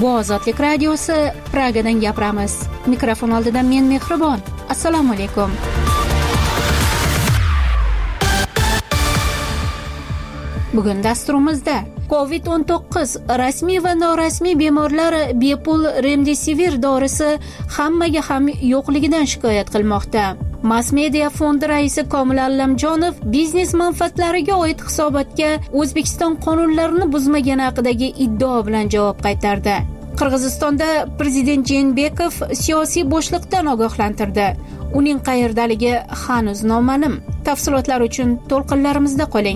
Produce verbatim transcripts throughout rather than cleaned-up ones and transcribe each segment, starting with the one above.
Bu Ozodlik radiosi, Pragadan gapiramiz. Mikrofon oldida men Mehribon. Assalomu alaykum. Bugun dasturimizda covid o'n to'qqiz rasmiy va norasmiy bemorlar bepul Remdesivir dorisi hammaga ham yo'qligidan shikoyat qilmoqda. Mass Media fondi raisi Komil Allamjonov biznes manfaatlariga oid hisobotga O'zbekiston qonunlarini buzmagani haqidagi iddao bilan javob qaytardi. Qirg'izistonda prezident Jeenbekov siyosiy bo'shliqdan ogohlantirdi. Uning qayerdaligi hanuz noma'lum. Tafsilotlar uchun to'lqinlarimizda qoling.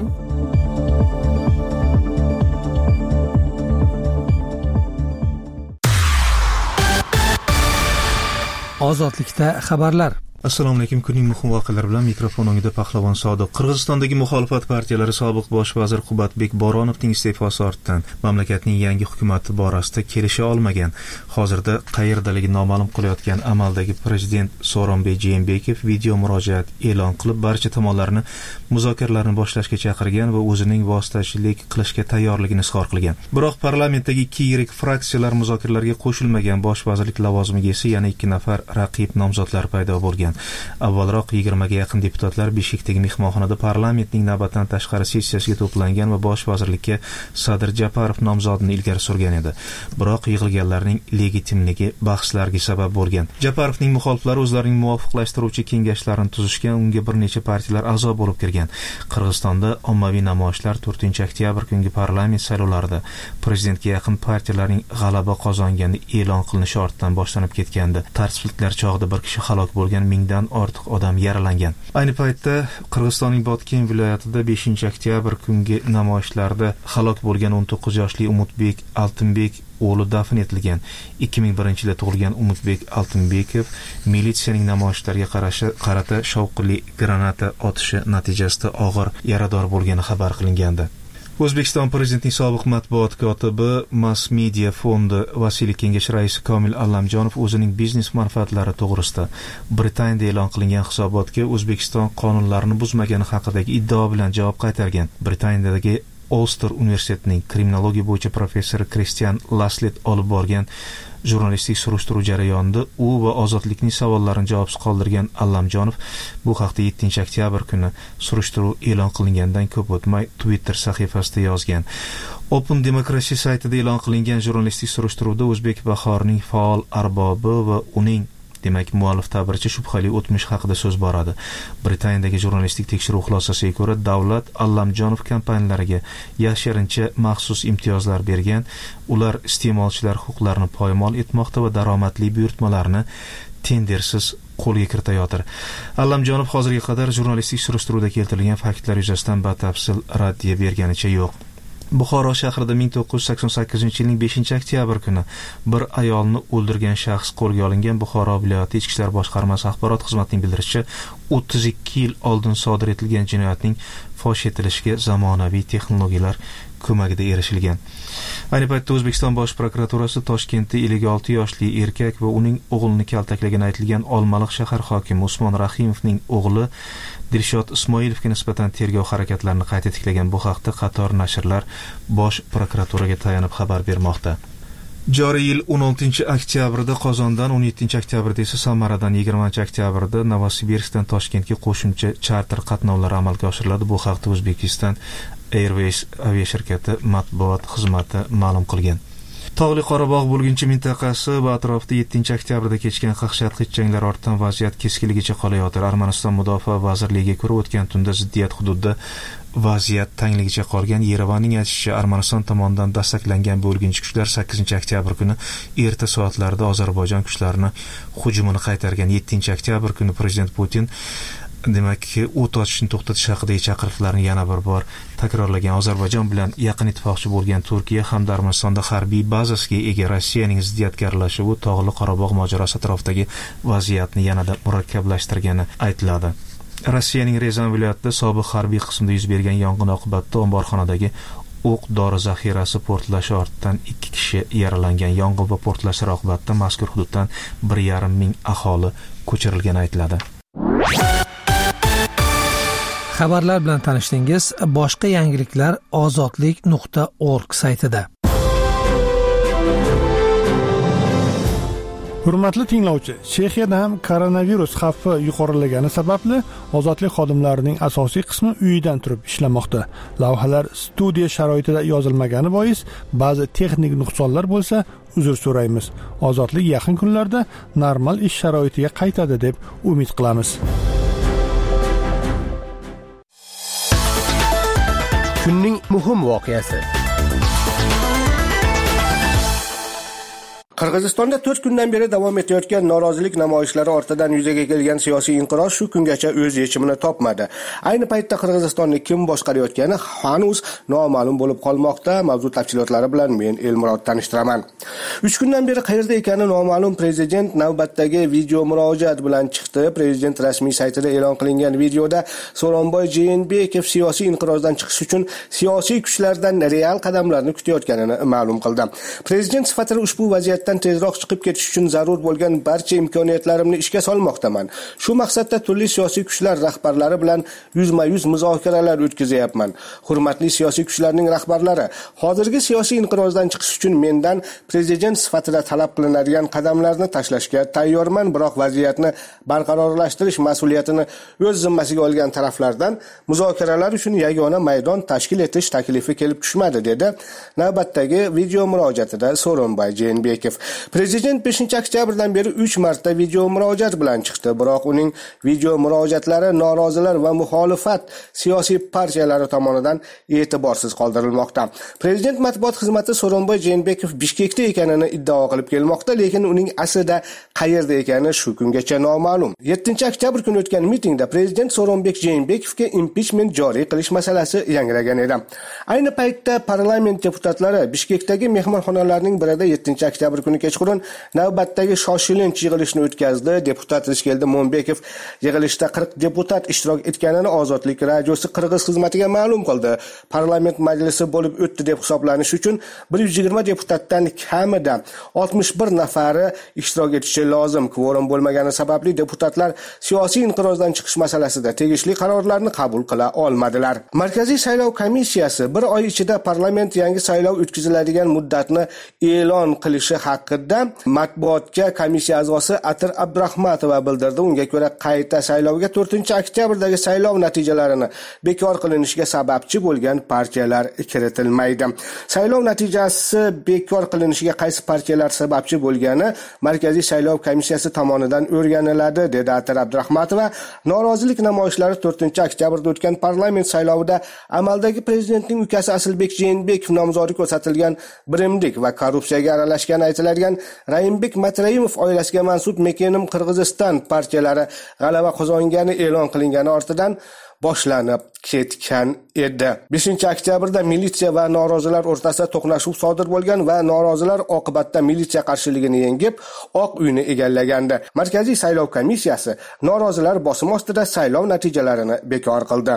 Ozodlikda xabarlar. Assalomu alaykum. Kunning muhim voqealari bilan mikrofon o'ngida Pahlavon Sodiq. Qirg'izistondagi muxolifat partiyalari sobiq bosh vazir Qubbatbek Boronovning iste'fosi ortidan mamlakatning yangi hukumati borasida kelisha olmagan, hozirda qayerdaligi noma'lum qilayotgan amaldagi prezident Sooronbay Jeenbekov video murojaat e'lon qilib, barcha tomonlarni muzokaralarni boshlashga chaqirgan va o'zining vositachilik qilishga tayyorligini izhor qilgan. Biroq parlamentdagi ikki yirik fraksiyalar muzokaralarga qo'shilmagan, bosh vazirlik lavozimiga esa yana ikki nafar raqib nomzodlar paydo bo'lgan. Avvalroq yigirmaga yaqin deputatlar Bishkekdagi mehmonxonada parlamentning navbatdan tashqari sessiyasiga to'plangan va bosh vazirlikka Sadir Japarov nomzodini ilgari surgan edi. Biroq yig'ilganlarning legitimligi bahslarga sabab bo'lgan. Japarovning muxoliflari o'zlarining muvofiqlashtiruvchi kengashlarini tuzishgan, unga bir necha partiyalar a'zo bo'lib kirgan. Qirg'izistonda ommaviy namoyishlar to'rtinchi oktyabr kungi parlament saylovlarida prezidentga yaqin partiyalarning g'alaba qozongani e'lon qilinishi ortidan boshlanib ketgandi. Tartibsizliklar chog'ida bir kishi halok bo'lgan, mingdan ortiq odam yaralangan. Ayni paytda Qirg'izistonning Botken viloyatida beshinchi oktyabr kungi namoyishlarda halok bo'lgan o'n to'qqiz yoshli Umutbek Altinbek o'g'li dafn etilgan. ikki ming birinchi yilda tug'ilgan Umutbek Altinbekov militsiyaning namoyishlarga qarashi qarata shovqinli granata otishi natijasida og'ir yarador bo'lgani xabar qilingandi. O'zbekiston prezidentining sobiq matbuot kotibi, Mass Media fondi Vasiliy kengashi raisi Komil Allamjonov o'zining biznes manfaatlari to'g'risida Britaniyada e'lon qilingan hisobotga O'zbekiston qonunlarini buzmagani haqidagi iddao bilan javob qaytargan. Britaniyadagi Ulster universitetining kriminologiya bo'yicha professori Kristian Laslet olib borgan jurnalistik surishtiruv jarayonida u va ozodlikning savollarini javobsiz qoldirgan Allamjonov bu haqda yettinchi oktyabr kuni surishtiruv e'lon qilingandan ko'p o'tmay Twitter sahifasida yozgan. Open Democracy saytida e'lon qilingan jurnalistik surishtiruvda o'zbek bahorining faol arbobi va uning demak muallif ta'biricha shubhali o'tmish haqida so'z boradi. Britaniyadagi jurnalistik tekshiruv xulosasiga ko'ra, davlat Allamjonov kompaniyalariga yashirincha maxsus imtiyozlar bergan. Ular iste'molchilar huquqlarini poymol etmoqda va daromadli buyurtmalarni tendersiz qo'lga kiritayotir. Allamjonov hozirga qadar jurnalistik surishtiruvda keltirilgan faktlar yuzasidan batafsil raddiya berganicha yo'q. Buxoro shahrida ming to'qqiz yuz sakson sakkizinchi yilning beshinchi oktyabr kuni bir ayolni o'ldirgan shaxs qo'lga olingan. Buxoro viloyati Ichki ishlar boshqarmasi axborot xizmatining bildirishicha, o'ttiz ikki yil oldin sodir etilgan jinoyatning fosh etilishiga zamonaviy texnologiyalar ko'magida erishilgan. Ayni paytda O'zbekiston bosh prokuraturasi Toshkentda ellik olti yoshli erkak va uning o'g'lini kaltaklagani aytilgan Olmaliq shahar hokimi Usmon Rahimovning o'g'li Dilshod Ismoilovga nisbatan tergov harakatlarini qayta tiklagan. Bu haqda qator nashrlar bosh prokuraturaga tayanib xabar bermoqda. Joriy yil o'n oltinchi oktyabrda Qozondan, o'n yettinchi oktyabrda esa Samaradan, yigirmanchi oktyabrda Novosibirskdan Toshkentga qo'shimcha charter qatnovlari amalga oshiriladi. Bu haqda O'zbekiston Airways aviashirkati matbuot xizmati ma'lum qilgan. Tog'li Qorabog' bo'lguncha mintaqasi va atrofida yettinchi oktyabrda kechgan qaqshatqich janglar ortidan vaziyat keskinligicha qolayotir. Armaniston mudofaa vazirligiga ko'ra, o'tgan tunda ziddiyat hududida vaziyat tangligicha qolgan. Yerevanning aytishicha, Armaniston tomonidan dastaklangan bo'lgunchi kuchlar sakkizinchi oktyabr kuni erta soatlarda Ozarbayjon kuchlarini hujumini qaytargan. yettinchi oktyabr kuni prezident Putin demak, o't ochishni to'xtatish haqidagi chaqiriqlarni yana bir bor takrorlagan. Ozarbayjon bilan yaqin ittifoqchi bo'lgan Turkiya hamda Armanistonda harbiy bazasiga ega Rossiyaning ziddiyatga aralashuvi Tog'li Qorabog' mojarosi atrofidagi vaziyatni yanada murakkablashtirgani aytiladi. Rossiyaning Rezan viloyatida sobiq harbiy qismda yuz bergan yong'in oqibatida omborxonadagi o'q dori zaxirasi portlashi ortidan ikki kishi yaralangan. Yong'in va portlashlar oqibatida mazkur hududdan bir yarim ming aholi ko'chirilgani aytiladi. Xabarlar bilan tanishdingiz. Boshqa yangiliklar ozodlik nuqta org saytida. Hurmatli tinglovchi, Chexiyada ham koronavirus xavfi yuqorilagani sababli ozodlik xodimlarining asosiy qismi uyidan turib ishlamoqda. Lavhalar studiya sharoitida yozilmagani bois ba'zi texnik nuqsonlar bo'lsa, uzr so'raymiz. Ozodlik yaqin kunlarda normal ish sharoitiga qaytadi deb umid qilamiz. Kunning muhim voqeasi. Qirg'izistonda to'rt kundan beri davom etayotgan norozilik namoyishlari ortidan yuzaga kelgan siyosiy inqiroz shu kungacha o'z yechimini topmadi. Ayni paytda Qirg'izistonni kim boshqarayotgani hanuz noma'lum bo'lib qolmoqda. Mavzu tafsilotlari bilan men Elmurod tanishtiraman. uch kundan beri qayerda ekani noma'lum prezident navbatdagi video murojaat bilan chiqdi. Prezident rasmiy saytida e'lon qilingan videoda So'ronboy Jeenbekov siyosiy inqirozdan chiqish uchun siyosiy kuchlardan real qadamlarni kutayotganini ma'lum qildi. Prezident sifatida ushbu vaziyat tezroq chiqib ketish uchun zarur bo'lgan barcha imkoniyatlarimni ishga solmoqdaman. Shu maqsadda turli siyosiy kuchlar rahbarlari bilan yuzma-yuz muzokaralar o'tkazyapman. Hurmatli siyosiy kuchlarning rahbarlari, hozirgi siyosiy inqirozdan chiqish uchun mendan prezident sifatida talab qilinadigan qadamlarni tashlashga tayyorman, biroq vaziyatni barqarorlashtirish mas'uliyatini o'z zimmasiga olgan taraflardan muzokaralar uchun yagona maydon tashkil etish taklifi kelib tushmadi, dedi navbatdagi video murojaatida So'ronboy Jeenbekov. Prezident beshinchi oktyabrdan beri uch marta video murojaat bilan chiqdi, biroq uning video murojaatlari norozilar va muxolifat siyosiy partiyalari tomonidan e'tiborsiz qoldirilmoqda. Prezident matbuot xizmati So'ronboy Jeenbekov Bishkekda ekanini iddao qilib kelmoqda, lekin uning aslida qayerda ekani shu kungacha noma'lum. yettinchi oktyabr kuni o'tgan mitingda prezident So'ronboy Jeenbekovga impichment joriy qilish masalasi yangragan edi. Ayni paytda parlament deputatlari Bishkekdagi mehmonxonalarning birida yettinchi oktyabr kuni kechqurun navbatdagi shoshilinch yig'ilishni o'tkazdi. Deputat Rishkeldi Mo'mbekov yig'ilishda qirq deputat ishtirok etganini Ozodlik radiosi Qirg'iz xizmatiga ma'lum qildi. Parlament majlisi bo'lib o'tdi deb hisoblanish uchun bir yuz yigirma deputatdan kamida oltmish bir nafari ishtirok etishi lozim. Kvorum bo'lmagani sababli deputatlar siyosiy inqirozdan chiqish masalasida tegishli qarorlarni qabul qila olmadilar. Markaziy saylov komissiyasi bir oy ichida parlament yangi saylov o'tkaziladigan muddatni e'lon qilishi haqida matbuotga komissiya a'zosi Atir Abdurahmatova bildirdi. Unga ko'ra qayta saylovga to'rtinchi oktyabrdagi saylov natijalarini bekor qilinishiga sababchi bo'lgan partiyalar kiritilmaydi. Saylov natijasi bekor qilinishiga qaysi partiyalar sababchi bo'lgani Markaziy saylov komissiyasi tomonidan o'rganiladi, dedi Atir Abdurahmatova. Norozilik namoyishlari to'rtinchi oktyabrda o'tgan parlament saylovida amaldagi prezidentning ukasi Asilbek Jeenbekov nomzodi ko'rsatilgan birimlik va korrupsiyaga aralashgani aytiladigan Raimbek Matrayimov oilasiga mansub Mekenim Qirg'iziston partiyalari g'alaba qozongani e'lon qilingani ortidan boshlanib ketgan edi. beshinchi oktyabrda militsiya va norozilar o'rtasida to'qnashuv sodir bo'lgan va norozilar oqibatda militsiya qarshiligini yengib, Oq uyni egallagandi. Markaziy saylov komissiyasi norozilar bosim ostida saylov natijalarini bekor qildi.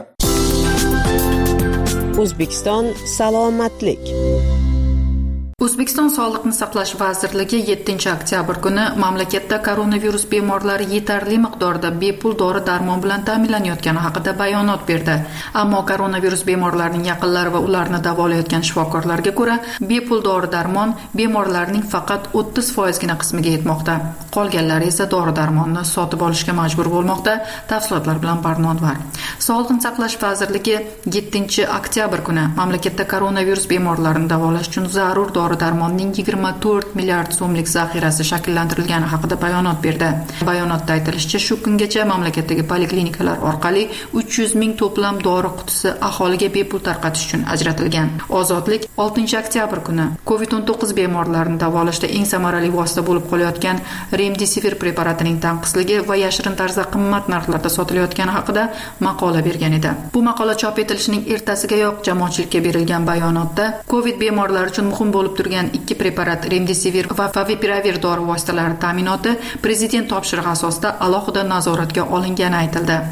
O'zbekiston salomatlik. O'zbekiston Sog'liqni saqlash vazirligi yettinchi oktyabr kuni mamlakatda koronavirus bemorlari yetarli miqdorda bepul dori-darmon bilan ta'minlanayotgani haqida bayonot berdi. Ammo koronavirus bemorlarining yaqinlari va ularni davolayotgan shifokorlarga ko'ra, bepul dori-darmon bemorlarning faqat o'ttiz foiz gina qismiga yetmoqda. Qolganlari esa dori-darmonni sotib olishga majbur bo'lmoqda. Tafsilotlar bilan Barnodvar. Sog'liqni saqlash vazirligi yettinchi oktyabr kuni mamlakatda koronavirus bemorlarini davolash uchun zarur dori-darmonning yigirma to'rt milliard so'mlik zaxirasi shakllantirilgani haqida bayonot berdi. Bayonotda aytilishicha, shu kungacha mamlakatdagi poliklinikalar orqali uch yuz ming to'plam dori qutisi aholiga bepul tarqatish uchun ajratilgan. Ozodlik oltinchi oktyabr kuni covid o'n to'qqiz bemorlarini davolashda eng samarali vosita bo'lib qolayotgan Remdesivir preparatining tanqisligi va yashirin tarzda qimmat narxlarda sotilayotgani haqida maqola bergan edi. Bu maqola chop etilishining ertasigayoq jamoatchilikka berilgan bayonotda Covid bemorlari uchun muhim bo'lib turgan ikki preparat Remdesivir va Favipiravir dori vositalari ta'minoti prezident topshirig'i asosida alohida nazoratga olingani aytildi.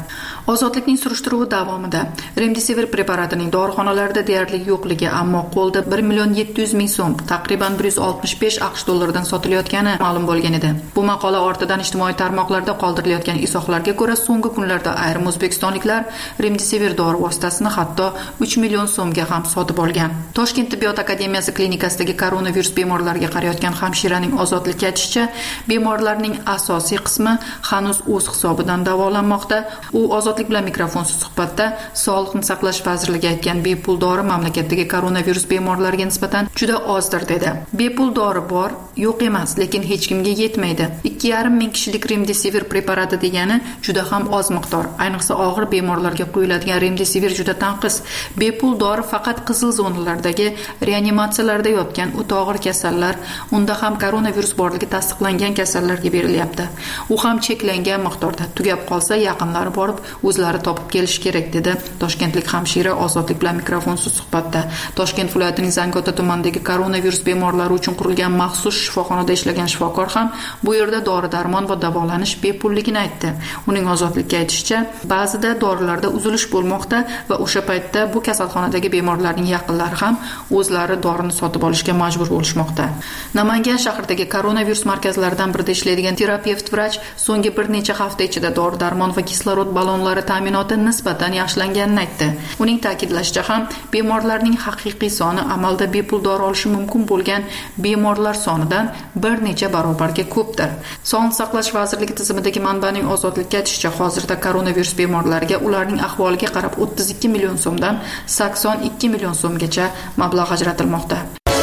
Ozodlikning surishtiruvi davomida Remdesivir preparatining dorixonalarda deyarli yo'qligi, ammo qo'lda bir million yetti yuz ming so'm, taqriban bir yuz oltmish besh aqsh dollaridan sotilayotgani ma'lum bo'lgan edi. Bu maqola ortidan ijtimoiy tarmoqlarda qoldirilayotgan izohlarga ko'ra, so'nggi kunlarda ayrim o'zbekistonliklar Remdesivir dori vositasini hatto uch million so'mga ham sotib olgan. Toshkent tibbiyot akademiyasi klinikasidagi koronavirus bemorlariga qarayotgan hamshiraning Ozodlikka aytishicha, bemorlarning asosiy qismi hanuz o'z hisobidan davolanmoqda. U Ozodlik bilan mikrofonsiz suhbatda Sog'liqni saqlash vazirligi aytgan bepul dori mamlakatdagi koronavirus bemorlariga nisbatan juda ozdir dedi. Bepul dori bor, yo'q emas, lekin hech kimga yetmaydi. ikki yarim ming kishilik Remdesivir preparati degani juda ham oz miqdor. Ayniqsa og'ir bemorlarga quyiladigan Remdesivir juda tanqis. Bepul dori faqat qizil zonalardagi reanimatsiyalarda yotgan o'ta og'ir kasallar, unda ham koronavirus borligi tasdiqlangan kasallarga berilyapti. U ham cheklangan miqdorda. Tugab qolsa yaqinlari borib o'zlari topib kelish kerak dedi toshkentlik hamshira Ozodlik bilan mikrofonsiz suhbatda. Toshkent viloyatining Zangiota tumanidagi koronavirus bemorlari uchun qurilgan maxsus shifoxonada ishlagan shifokor ham bu yerda dori-darmon va davolanish bepulligini aytdi. Uning Ozodlikka aytishicha, ba'zida dorilarda uzilish bo'lmoqda va o'sha paytda bu kasalxonadagi bemorlarning yaqinlari ham o'zlari dorini sotib olishga majbur bo'lishmoqda. Namangan shahridagi koronavirus markazlaridan birida ishlaydigan terapevt vrach so'nggi bir necha hafta ichida dori-darmon va kislorod ballonlari ta'minoti nisbatan yaxshilanganini aytdi. Uning ta'kidlashicha ham bemorlarning haqiqiy soni amalda bepul dori olishi mumkin bo'lgan bemorlar sonidan bir necha barobarga ko'pdir. Sog'liqni saqlash vazirligi tizimidagi manbaning Ozodlikka aytishicha, hozirda koronavirus bemorlariga ularning ahvoliga qarab o'ttiz ikki million so'mdan sakson ikki million so'mgacha mablag' ajratilmoqda.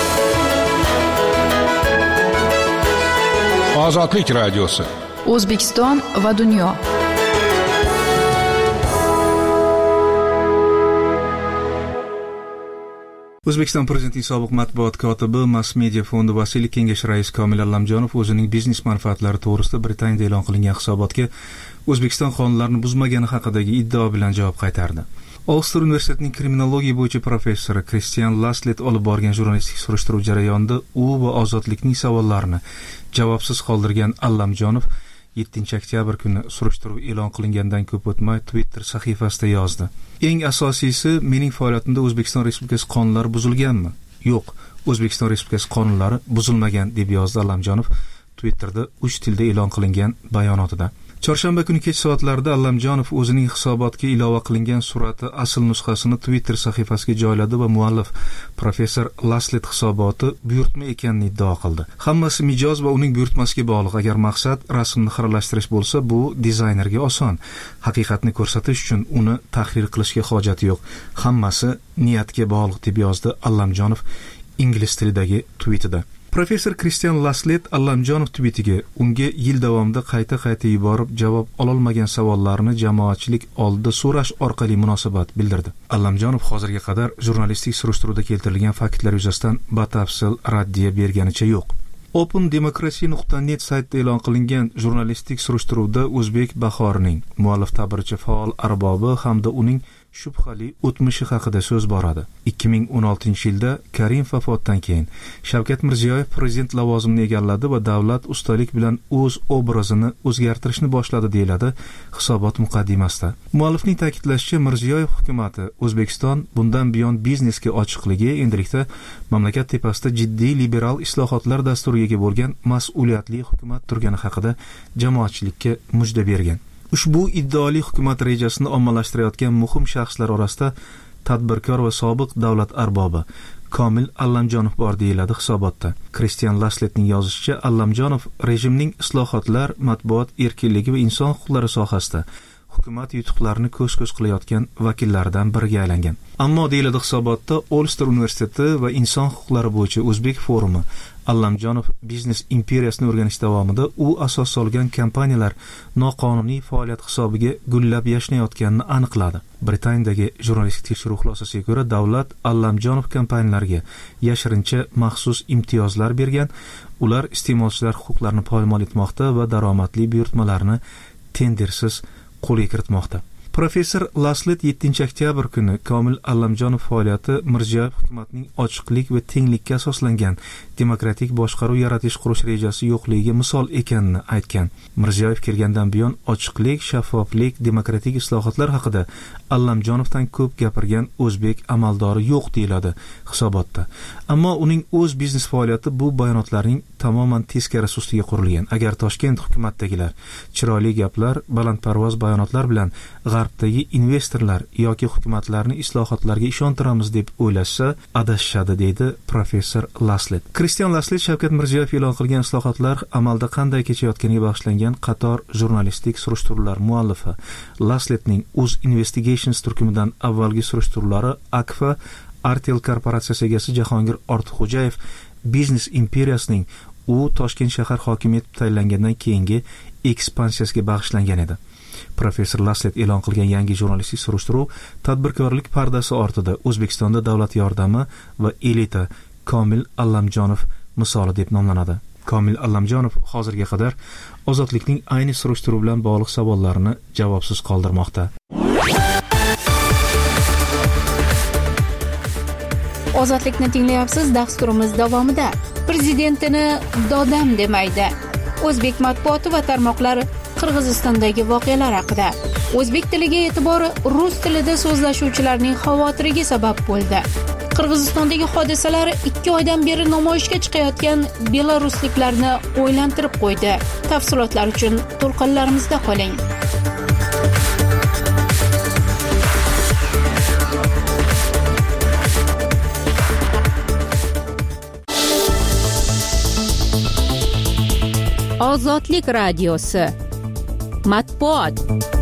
Ozodlik radiosi. O'zbekiston va dunyo. O'zbekiston Prezidentining sobiq matbuot kotibi, Mass Media fondi Vasiliy kengash raisi Komil Allamjonov o'zining biznes manfaatlari to'g'risida Britaniyada e'lon qilingan hisobotga O'zbekiston qonunlarini buzmagani haqidagi iddao bilan javob qaytardi. Ulster universitetining kriminologiya bo'yicha professori Kristian Laslet olib borgan jurnalistik surishtiruv jarayonida u va ozodlikning savollarini javobsiz qoldirgan Allamjonov yettinchi oktyabr kuni surishtiruv e'lon qilingandan ko'p o'tmay Twitter sahifasida yozdi. Eng asosiysi, mening faoliyatimda O'zbekiston Respublikasi qonunlari buzilganmi? Yo'q, O'zbekiston Respublikasi qonunlari buzilmagan deb yozdi Allamjonov Twitterda uch tilda e'lon qilingan bayonotida. Chorshanba kuni kech soatlarida Allamjonov o'zining hisobotga ilova qilingan surati asl nusxasini Twitter sahifasiga joyladi va muallif professor Laslet hisoboti buyurtma ekanini iddao qildi. Hammasi mijoz va uning buyurtmasiga bog'liq. Agar maqsad rasmni xiralashtirish bo'lsa, bu dizaynerga oson. Haqiqatni ko'rsatish uchun uni tahrir qilishga hojat yo'q. Hammasi niyatga bog'liq deb yozdi Allamjonov ingliz tilidagi tweetida. Professor Kristian Laslet Allamjonov tweetiga unga yil davomida qayta-qayta yuborib javob ololmagan savollarni jamoatchilik oldida so'rash orqali munosabat bildirdi. Allamjonov hozirga qadar jurnalistik surishtiruvda keltirilgan faktlar yuzasidan batafsil raddiya berganicha yo'q. open democracy nuqta net saytida e'lon qilingan jurnalistik surishtiruvda O'zbek Bahorining muallif ta'biricha faol arbobi hamda uning shubhali o'tmishi haqida so'z boradi. ikki ming o'n oltinchi yilda Karimov vafotidan keyin Shavkat Mirziyoyev prezident lavozimini egalladi va davlat ustalik bilan o'z obrazini o'zgartirishni boshladi deyiladi hisobot muqaddimasida. Muallifning ta'kidlashicha, Mirziyoyev hukumatı O'zbekiston bundan buyon biznesga ochiqligi, endilikda mamlakat tepasida jiddiy liberal islohotlar dasturiga bo'lgan mas'uliyatli hukumat turgani haqida jamoatchilikka mujda bergan. Ushbu iddioli hukumat rejasini ommalashtirayotgan muhim shaxslar orasida tadbirkor va sobiq davlat arbobi Komil Allamjonov bor deyiladi hisobotda. Kristian Lasletning yozishicha, Allamjonov rejimning islohotlar, matbuot erkinligi va inson huquqlari sohasida hukumat yutuqlarini ko'z-ko'z qilayotgan vakillaridan biriga aylangan. Ammo deyiladi hisobotda, Ulster universiteti va inson huquqlari bo'yicha O'zbek forumi Allamjonov biznes imperiyasini o'rganish davomida u asos solgan kompaniyalar noqonuniy faoliyat hisobiga gullab yashnayotganini aniqladi. Britaniyadagi jurnalistik tekshiruv xulosasiga ko'ra, davlat Allamjonov kompaniyalariga yashirincha maxsus imtiyozlar bergan. Ular iste'molchilar huquqlarini poymol etmoqda va daromadli buyurtmalarni tendersiz qo'lga kiritmoqda. Professor Laslet yettinchi oktyabr kuni Komil Allamjonov faoliyati Mirziyoyev hukumatining ochiqlik va tenglikka asoslangan demokratik boshqaruv yaratish qurish rejasi yo'qligiga misol ekanini aytgan. Mirziyoyev kelgandan buyon ochiqlik, shaffoflik, demokratik islohotlar haqida Allamjonovdan ko'p gapirgan o'zbek amaldori yo'q deyiladi hisobotda. Ammo uning o'z biznes faoliyati bu bayonotlarning tamoman teskarisi ustiga qurilgan. Agar Toshkent hukumatdagilar chiroyli gaplar, balandparvoz bayonotlar bilan g'arbdagi investorlar yoki hukumatlarni islohotlarga ishontiramiz deb o'ylashsa, adashishadi, deydi professor Laslet. Kristian Laslet Shavkat Mirziyoyev e'lon qilgan islohotlar amalda qanday kechayotganiga bag'ishlangan qator jurnalistik surishtiruvlar muallifi. Lasletning Uz Investigations turkumidan avvalgi surishtiruvlari Akfa Artel korporatsiyasi egasi Jahongir Ortiqxo'jayev biznes imperiyasining u Toshkent shahar hokimi etib tayinlangandan keyingi ekspansiyasiga bag'ishlangan edi. Professor Laslet e'lon qilgan yangi jurnalistik surishtiruv tadbirkorlik pardasi ortida O'zbekistonda davlat yordami va elita Komil Allamjonov misoli deb nomlanadi. Komil Allamjonov hozirga qadar Ozodlikning ayni surishtiruv bilan bog'liq savollarini javobsiz qoldirmoqda. Ozodlikni tinglayapsiz. Dasturimiz davomida prezidentini dodam demaydi. O'zbek matbuoti va tarmoqlar Qirg'izistondagi voqealar haqida. O'zbek tiliga e'tibori rus tilida so'zlashuvchilarning xavotiriga sabab bo'ldi. Qirg'izistondagi hodisalar ikki oydan beri namoyishga chiqayotgan belarusliklarni o'ylantirib qo'ydi. Tafsilotlar uchun to'lqinlarimizda qoling. Ozodlik radiosi matbuot.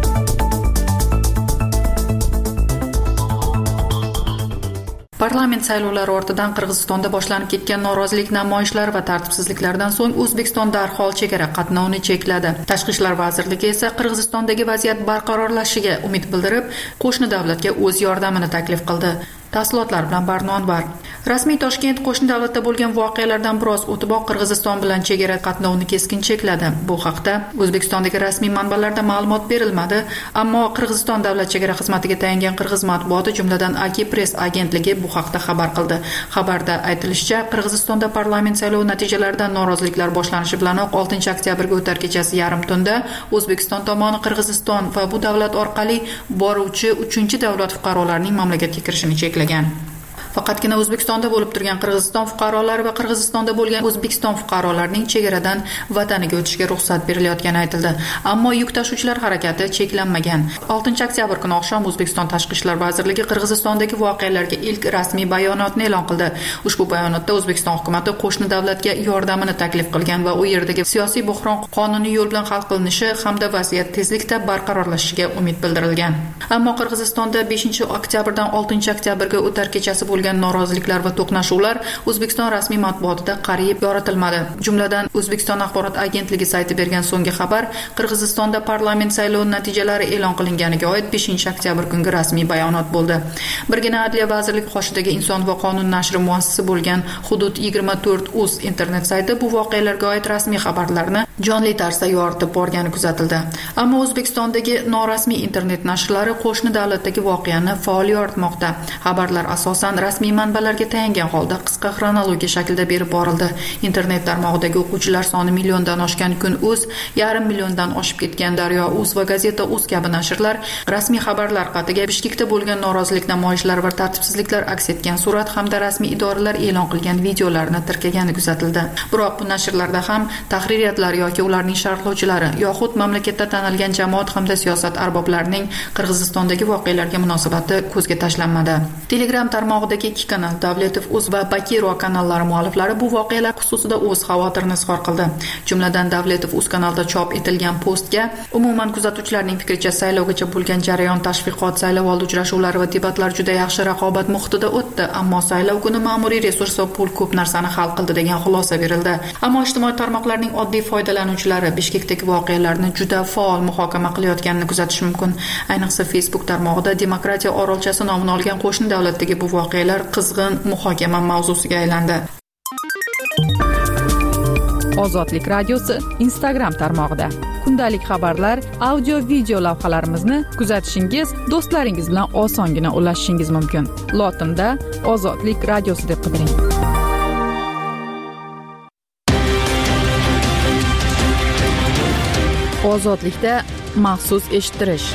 Parlament saylovlari ortidan Qirg'izistonda boshlanib ketgan norozilik namoyishlari va tartibsizliklardan so'ng O'zbekiston darhol chegara qatnovini chekladi. Tashqi ishlar vazirligi esa Qirg'izistondagi vaziyat barqarorlashishiga umid bildirib, qo'shni davlatga o'z yordamini taklif qildi. Tafsilotlar bilan Barnon var. Rasmiy Toshkent qo'shni davlatda bo'lgan voqealardan biroz o'tiboq Qirg'iziston bilan chegara qatnovini keskin chekladi. Bu haqda O'zbekistondagi rasmiy manbalarda ma'lumot berilmadi, ammo Qirg'iziston davlat chegara xizmatiga tayangan qirg'iz matbuoti, jumladan Aki Press agentligi bu haqda xabar qildi. Xabarda aytilishicha, Qirg'izistonda parlament saylovi natijalaridan noroziliklar boshlanishi bilanoq oltinchi oktyabrga o'tar kechasi yarim tunda O'zbekiston tomoni Qirg'iziston va bu davlat orqali boruvchi uchinchi davlat fuqarolarining mamlakatga kirishini cheklagan. Faqatgina O'zbekistonda bo'lib turgan Qirg'iziston fuqarolari va Qirg'izistonda bo'lgan O'zbekiston fuqarolarining chegaradan vataniga o'tishga ruxsat berilayotgani aytildi. Ammo yuk tashuvchilar harakati cheklanmagan. oltinchi oktyabr kuni oqshom O'zbekiston Tashqi ishlar vazirligi Qirg'izistondagi voqealarga ilk rasmiy bayonotni e'lon qildi. Ushbu bayonotda O'zbekiston hukumatı qo'shni davlatga yordamini taklif qilgan va u yerdagi siyosiy buhron qonuniy yo'l bilan hal qilinishi hamda vaziyat tezlikda barqarorlashishiga umid bildirilgan. Ammo Qirg'izistonda beshinchi oktyabrdan oltinchi oktyabrga o'tar kechasi bo'lgan noroziliklar va to'qnashuvlar O'zbekiston rasmiy matbuotida qariyb yoritilmadi. Jumladan O'zbekiston axborot agentligi sayti bergan so'nggi xabar Qirg'izistonda parlament saylovi natijalari e'lon qilinganiga oid beshinchi oktyabr kungi rasmiy bayonot bo'ldi. Birgina Adliya vazirligi qoshidagi Inson va qonun nashri muassisi bo'lgan Hudud yigirma to'rt uz internet sayti bu voqealarga oid rasmiy xabarlarni jonli tarzda yoritib borgani kuzatildi. Ammo O'zbekistondagi norasmiy internet nashrlari qo'shni davlatdagi voqeani faol yoritmoqda. Xabarlar asosan rasmiy manbalarga tayangan holda qisqa xronologiya shaklda berib borildi. Internet tarmog'idagi o'quvchilar soni milliondan oshgan Kun uz, yarim milliondan oshib ketgan Daryo uz va Gazeta uz kabi nashrlar rasmiy xabarlar qatiga Bishkekda bo'lgan norozilik namoyishlari va tartibsizliklar aks etgan surat hamda rasmiy idoralar e'lon qilgan videolarni tirkagani kuzatildi. Biroq bu nashrlarda ham tahririyatlar yoki ularning sharhlovchilari yoxud mamlakatda tanilgan jamoat hamda siyosat arboblarining Qirg'izistondagi voqealarga munosabati ko'zga tashlanmadi. Telegram tarmog'idagi ikki kanal Davletov uz va Bakiro kanallari mualliflari bu voqealar xususida o'z xavotirini izhor qildi. Jumladan Davletov uz kanalida chop etilgan postga umuman kuzatuvchilarning fikricha saylovgacha bo'lgan jarayon tashviqot, saylovoldi uchrashuvlari va debatlar juda yaxshi raqobat muhitida o'tdi, ammo saylov kuni ma'muriy resurs va pul ko'p narsani hal qildi degan xulosa berildi. Ammo ijtimoiy tarmoqlarning oddiy foydalanuvchilari Bishkekdagi voqealarni juda faol muhokama qilayotganini kuzatish mumkin. Ayniqsa Facebook tarmog'ida Demokratiya orolchasi nomini olgan qo'shni davlatdagi bu voqealar qizg'in muhokama mavzusiga aylandi. Ozodlik radiosi Instagram tarmog'ida. kundalik xabarlar, audio video lavhalarimizni kuzatishingiz, do'stlaringiz bilan osongina ulashishingiz mumkin. Lotinda Ozodlik radiosi deb qidiring. Ozodlikda maxsus eshittirish.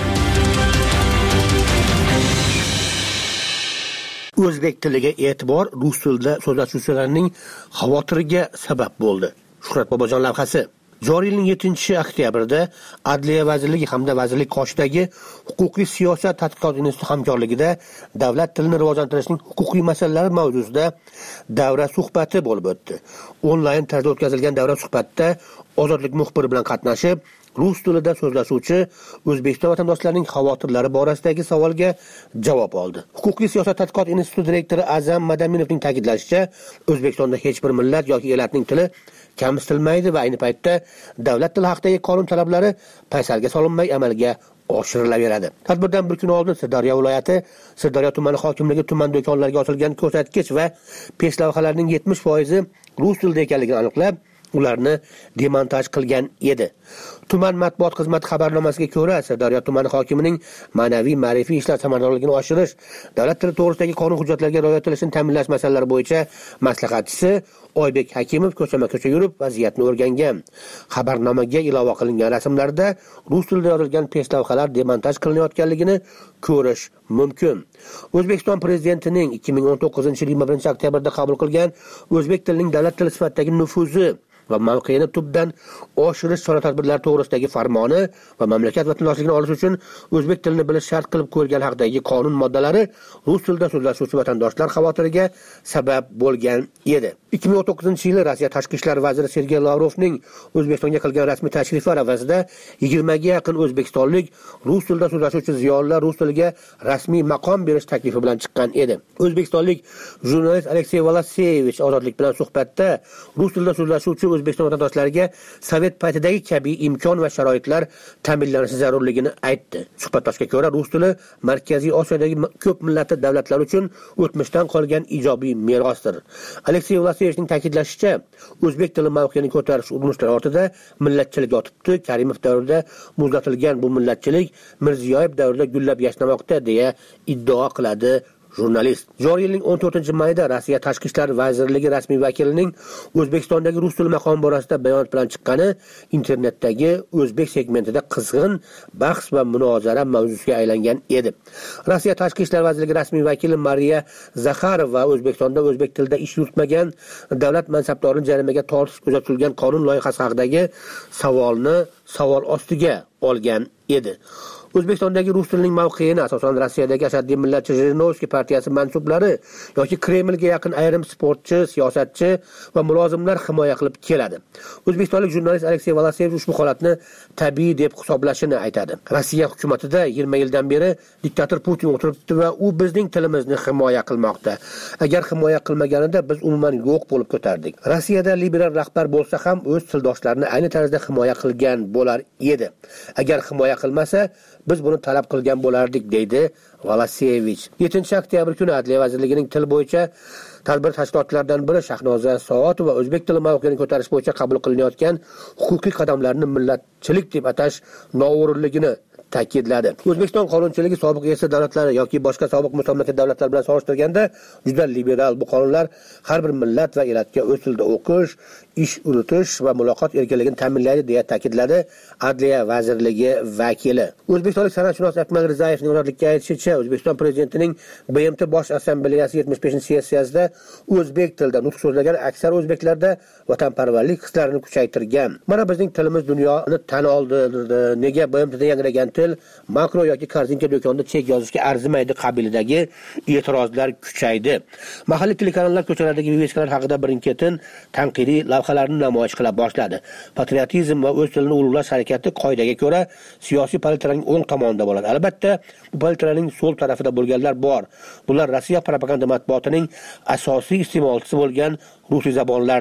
O'zbek tiliga e'tibor rus tilida so'zlashuvchilarning xavotiriga sabab bo'ldi. Shuhrat Bobojon lavhasi. Joriy yilning yettinchi oktyabrida Adliya vazirligi hamda vazirlik qoshidagi Huquqiy siyosat tadqiqot instituti hamkorligida davlat tilini rivojlantirishning huquqiy masalalari mavzusida davra suhbati bo'lib o'tdi. Onlayn tarzda o'tkazilgan davra suhbatda Ozodlik muxbiri bilan qatnashib, rus tilida so'zlashuvchi O'zbekiston vatandoshlarining xavotirlari borasidagi savolga javob oldi. Huquqiy siyosat tadqiqot instituti direktori Azam Madaminovning ta'kidlashicha, O'zbekistonda hech bir millat yoki elatning tili kamsitilmaydi va ayni paytda davlat tili haqidagi qonun talablari paysalga solinmay amalga oshirilaveradi. Tadbirdan bir kun oldin Sirdaryo viloyati Sirdaryo tumani hokimligi tuman do'konlariga osilgan ko'rsatkich va peshlavhalarning yetmish foizi rus tilida ekanligini aniqlab, ularni demontaj qilgan edi. Tuman matbuot xizmati xabarnomasiga ko'ra, Sirdaryo tumani hokimining ma'naviy ma'rifiy ishlar samaradorligini oshirish, davlat tili to'g'risidagi qonun hujjatlariga rioya etilishini ta'minlash masalalari bo'yicha maslahatchisi Oybek Hakimov ko'chama-ko'cha yurib vaziyatni o'rgangan. Xabarnomaga ilova qilingan rasmlarda rus tilida yozilgan peshlavhalar demontaj qilinayotganligini ko'rish mumkin. O'zbekiston prezidentining ikki ming o'n to'qqizinchi yil yigirma birinchi oktyabrda qabul qilgan o'zbek tilining davlat tili sifatidagi nufuzi va mavqeini tubdan oshirish chora-tadbirlari to'g'risidagi farmoni va mamlakat vatandoshligini olish uchun o'zbek tilini bilish shart qilib qo'yilgan haqidagi qonun moddalari rus tilida so'zlashuvchi vatandoshlar xavotiriga sabab bo'lgan edi. ikki ming o'n to'qqizinchi yili Rossiya tashqi ishlar vaziri Sergey Lavrovning O'zbekistonga qilgan rasmiy tashrifi arafasida yigirmaga yaqin o'zbekistonlik rus tilida so'zlashuvchi ziyolilar rus tiliga rasmiy maqom berish taklifi bilan chiqqan edi. O'zbekistonlik jurnalist Aleksey Volasevich Ozodlik bilan suhbatda rus tilida so'zlashuvchi O'zbekiston vatandoshlariga Sovet paytidagi kabi imkon va sharoitlar ta'minlanishi zarurligini aytdi. Suhbatdoshga ko'ra, rus tili Markaziy Osiyodagi ko'p millatli davlatlar uchun o'tmishdan qolgan ijobiy merosdir. Aleksey Vlasevichning ta'kidlashicha, o'zbek tili mavqeini ko'tarish urinishlari ortida millatchilik yotibdi. Karimov davrida muzlatilgan bu millatchilik Mirziyoyev davrida gullab yashnamoqda deya iddao qiladi jurnalist. Joriy yilning o'n to'rtinchi mayida Rossiya tashqi ishlar vazirligi rasmiy vakilining O'zbekistondagi rus tili maqomi borasida bayonot bilan chiqqani internetdagi o'zbek segmentida qizg'in bahs va munozara mavzusiga aylangan edi. Rossiya tashqi ishlar vazirligi rasmiy vakili Mariya Zakharova O'zbekistonda o'zbek tilida ish yuritmagan davlat mansabdorini jarimaga tortish ko'zda qonun loyihasi haqidagi savolni savol ostiga olgan edi. O'zbekistondagi rus tilining mavqeini asosan Rossiyadagi Ashaddiy millatchi Zhirinovskiy partiyasi mansublari yoki Kremlga yaqin ayrim sportchi, siyosatchi va mulozimlar himoya qilib keladi. O'zbekistonlik jurnalist Aleksey Volasevich ushbu holatni tabiiy deb hisoblashini aytadi. Rossiya hukumatida yigirma yildan beri diktator Putin o'tiribdi va u bizning tilimizni himoya qilmoqda. Agar himoya qilmaganida biz umuman yo'q bo'lib ko'tardik. Rossiyada liberal rahbar bo'lsa ham o'z tildoshlarini ayni tarzda himoya qilgan bo'lar edi. Agar himoya qilmasa, biz buni talab qilgan bo'lardik, deydi Volasevich. yettinchi oktyabr kuni Adliya vazirligining til bo'yicha tadbir tashkilotlaridan biri Shahnoza Soatova o'zbek tili mavqeini ko'tarish bo'yicha qabul qilinayotgan huquqiy qadamlarni millatchilik deb atash noo'rinligini ta'kidladi. O'zbekiston qonunchiligi sobiq esa davlatlari yoki boshqa sobiq mustamlaka davlatlar bilan solishtirganda juda liberal. Bu qonunlar har bir millat va elatga o'z tilida o'qish, ish yuritish va muloqot erkinligini ta'minlaydi deya ta'kidladi Adliya vazirligi vakili. O'zbekistonlik san'atshunos Akmal Rizayevning Ozodlikka aytishicha, O'zbekiston prezidentining B M T bosh assambleyasi yetmish beshinchi sessiyasida o'zbek tilida nutq so'zlagan aksar o'zbeklarda vatanparvarlik hislarini kuchaytirgan. Mana bizning tilimiz dunyoni tan oldi. Nega B M Tda yangragan til makro yoki korzinka do'konda chek yozishga arzimaydi qabilidagi e'tirozlar kuchaydi. Mahalliy telekanallar ko'chalardagi viveskalar haqida birin-ketin tanqidiy lavhalarni namoyish qila boshladi. Patriotizm va o'z tilini ulug'lash harakati qoidaga ko'ra siyosiy palitaning o'ng tomonida bo'ladi. Albatta, bu palitaning so'l tarafida bo'lganlar bor. Bular Rossiya propaganda matbuotining asosiy iste'molchisi bo'lgan rus zabonlardir.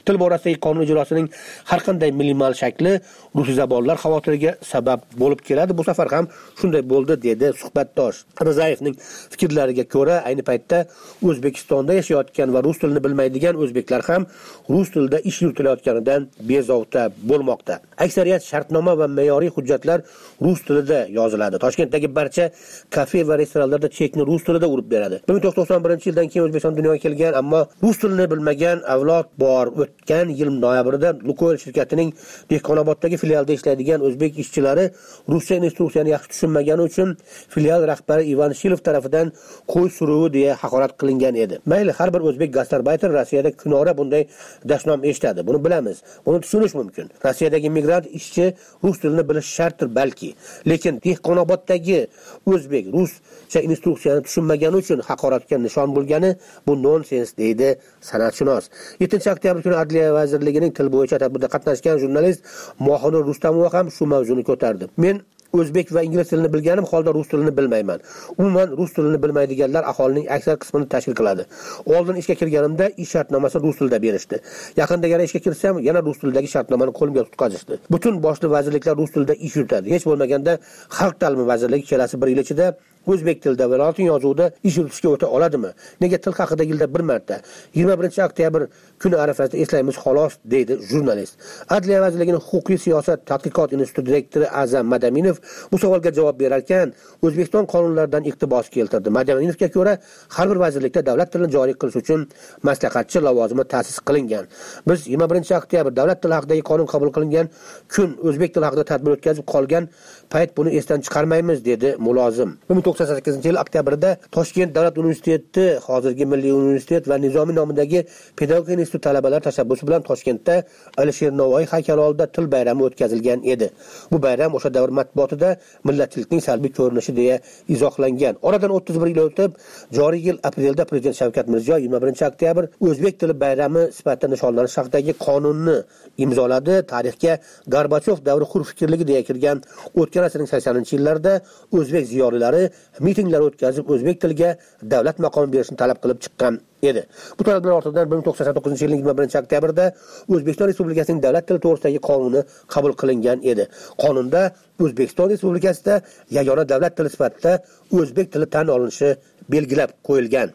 Til borasidagi qonun ijrosining har qanday minimal shakli rusiyzabonlar xavotiriga sabab bo'lib keladi. Bu safar ham shunday bo'ldi, dedi suhbatdosh. Rizayevning fikrlariga ko'ra, ayni paytda O'zbekistonda yashayotgan va rus tilini bilmaydigan o'zbeklar ham rus tilida ish yuritilayotganidan bezovta bo'lmoqda. Aksariyat shartnoma va me'yoriy hujjatlar rus tilida yoziladi. Toshkentdagi barcha kafe va restoranlarda chekni rus tilida urib beradi. bir ming to'qson to'qson birinchi yildan keyin O'zbekiston dunyoga kelgan, ammo rus tilini bilmagan avlod bor. O'tgan yil noyabrida Lukoil shirkatining Dehqonoboddagi filialida ishlaydigan o'zbek ishchilari Ruscha instruksiyani yaxshi tushunmagani uchun filial rahbari Ivan Shilov tomonidan qo'y suruvi deya haqorat qilingan edi. Mayli, har bir o'zbek gastarbayter Rossiyada kunora bunday dashnom eshitadi. Buni bilamiz. Buni tushunish mumkin. Rossiyadagi migrant ishchi rus tilini bilishi shartdir balki. Lekin Dehqonoboddagi o'zbek ruscha instruksiyani tushunmagani uchun haqoratga nishon bo'lgani bu nonsens, deydi san'atshunos. yettinchi oktyabr kuni Adliya vazirligining til bo'yicha tadbirda qatnashgan jurnalist Mohonur Rustamova ham shu mavzuni ko'tardi. Men o'zbek va ingliz tilini bilganim holda rus tilini bilmayman. Umuman rus tilini bilmaydiganlar aholining aksar qismini tashkil qiladi. Oldin ishga kirganimda ish shartnomasini rus tilida berishdi. Yaqinda yana ishga kirsam, yana rus tilidagi shartnomani qo'limga tutqazishdi. Butun boshli vazirliklar rus tilida ish yuritadi. Hech bo'lmaganda Xalq ta'limi vazirligi kelasi bir yil ichida o'zbek tilida va lotin yozuvida ish yuritishga o'ta oladimi? Nega til haqida yilda bir marta yigirma birinchi oktyabr kuni arafasida eslaymiz xolos, deydi jurnalist. Adliya vazirligining huquqiy siyosat tadqiqot instituti direktori Azam Madaminov bu savolga javob berarkan, O'zbekiston qonunlaridan iqtibos keltirdi. Madaminovga ko'ra, har bir vazirlikda davlat tilini joriy qilish uchun maslahatchi lavozimi ta'sis qilingan. Biz yigirma birinchi oktyabr davlat tili haqidagi qonun qabul qilingan kun o'zbek tili haqida tadbir o'tkazib qolgan payt buni esdan chiqarmaymiz, dedi mulozim. bir ming to'qson sakkizinchi yil oktyabrda Toshkent davlat universiteti, hozirgi Milliy universitet va Nizomiy nomidagi pedagogika instituti talabalari tashabbusi bilan Toshkentda Alisher Navoiy haykali oldida til bayrami o'tkazilgan edi. Bu bayram o'sha davr matbuotida millatchilikning salbiy ko'rinishi deya izohlangan. Oradan o'ttiz bir yil o'tib, joriy yil aprelda prezident Shavkat Mirziyoyev yigirma birinchi oktyabr o'zbek tili bayrami sifatida nishonlanish haqidagi qonunni imzoladi. Tarixga Gorbachov davri hur fikrligi deya kirgan o'tgan asrning saksoninchi yillarida o'zbek ziyolilari mitinglar o'tkazib o'zbek tiliga davlat maqomi berishni talab qilib chiqqan edi. Bu talablar ortidan bir ming to'qson sakson to'qqizinchi yilning yigirma birinchi oktyabrda O'zbekiston Respublikasining davlat tili to'g'risidagi qonuni qabul qilingan edi. Qonunda O'zbekiston Respublikasida yagona davlat tili sifatida o'zbek tili tan olinishi belgilab qo'yilgan.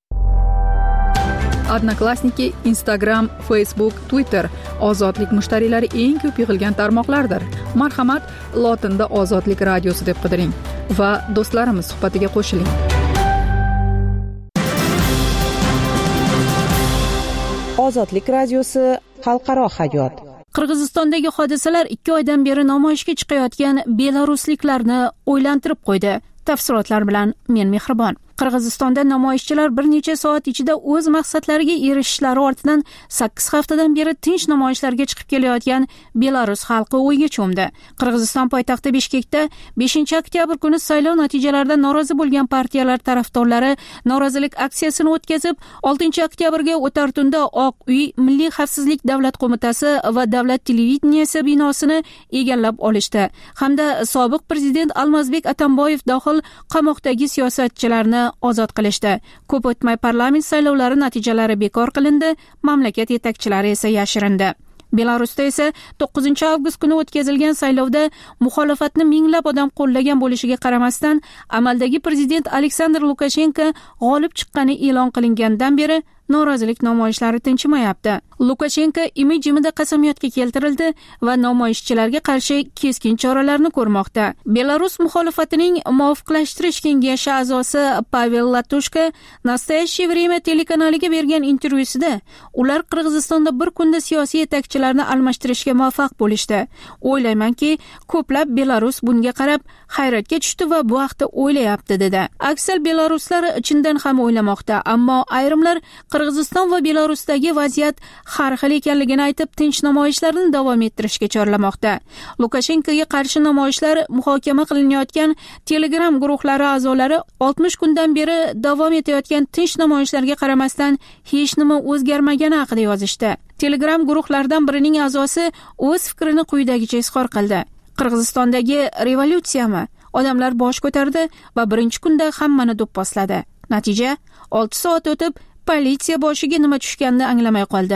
Odnoklassniki, Instagram, Facebook, Twitter ozodlik mushtariylari eng ko'p yig'ilgan tarmoqlardir. Marhamat, lotinda Ozodlik radiosi deb qidiring va do'stlarimiz suhbatiga qo'shiling. Ozodlik radiosi xalqaro hayot. Qirg'izistondagi hodisalar ikki oydan beri namoyishga chiqayotgan belarusliklarni o'ylantirib qo'ydi. Tafsilotlar bilan men Mehribon. Qirg'izistonda namoyishchilar bir necha soat ichida o'z maqsadlariga erishishlari ortidan sakkiz haftadan beri tinch namoyishlarga chiqib kelayotgan Belarus xalqi o'yga cho'mdi. Qirg'iziston poytaxti Bishkekda beshinchi oktyabr kuni saylov natijalaridan norozi bo'lgan partiyalar tarafdorlari norozilik aksiyasini o'tkazib, oltinchi oktyabrga o'tar tunda Oq uy, Milliy xavfsizlik davlat qo'mitasi va davlat televideniyasi binosini egallab olishdi hamda sobiq prezident Almazbek Atamboyev dohil qamoqdagi siyosatchilarni ozod qilishdi. Ko'p o'tmay parlament saylovlari natijalari bekor qilindi, mamlakat yetakchilari esa yashirindi. Belarusda esa to'qqizinchi avgust kuni o'tkazilgan saylovda muxolifatni minglab odam qo'llagan bo'lishiga qaramasdan, amaldagi prezident Aleksandr Lukashenko g'olib chiqqani e'lon qilingandan beri norozilik namoyishlari tinchimayapti. Lukashenko imi-jimida qasamyodga keltirildi va namoyishchilarga qarshi keskin choralarni ko'rmoqda. Belarus muxolifatining muvofiqlashtirish kengashi a'zosi Pavel Latushka Nastoящее время telekanaliga bergan intervyusida ular Qirg'izistonda bir kunda siyosiy yetakchilarni almashtirishga muvaffaq bo'lishdi. O'ylaymanki, ko'plab Belarus bunga qarab hayratga tushdi va bu haqda o'ylayapti, dedi. Aksar belaruslar chindan ham o'ylamoqda, ammo ayrimlar Qirg'iziston va Belarusdagi vaziyat har xil ekanligini aytib, tinch namoyishlarni davom ettirishga chorlamoqda. Lukashenkoga qarshi namoyishlar muhokama qilinayotgan Telegram guruhlari a'zolari oltmish kundan beri davom etayotgan tinch namoyishlarga qaramasdan hech nima o'zgarmagani haqida yozishdi. Telegram guruhlaridan birining a'zosi o'z fikrini quyidagicha izhor qildi. Qirg'izistondagi revolyutsiyami? Odamlar bosh ko'tardi va birinchi kunda hammani do'pposladi. Natija olti soat o'tib politsiya boshiga nima tushganini anglamay qoldi.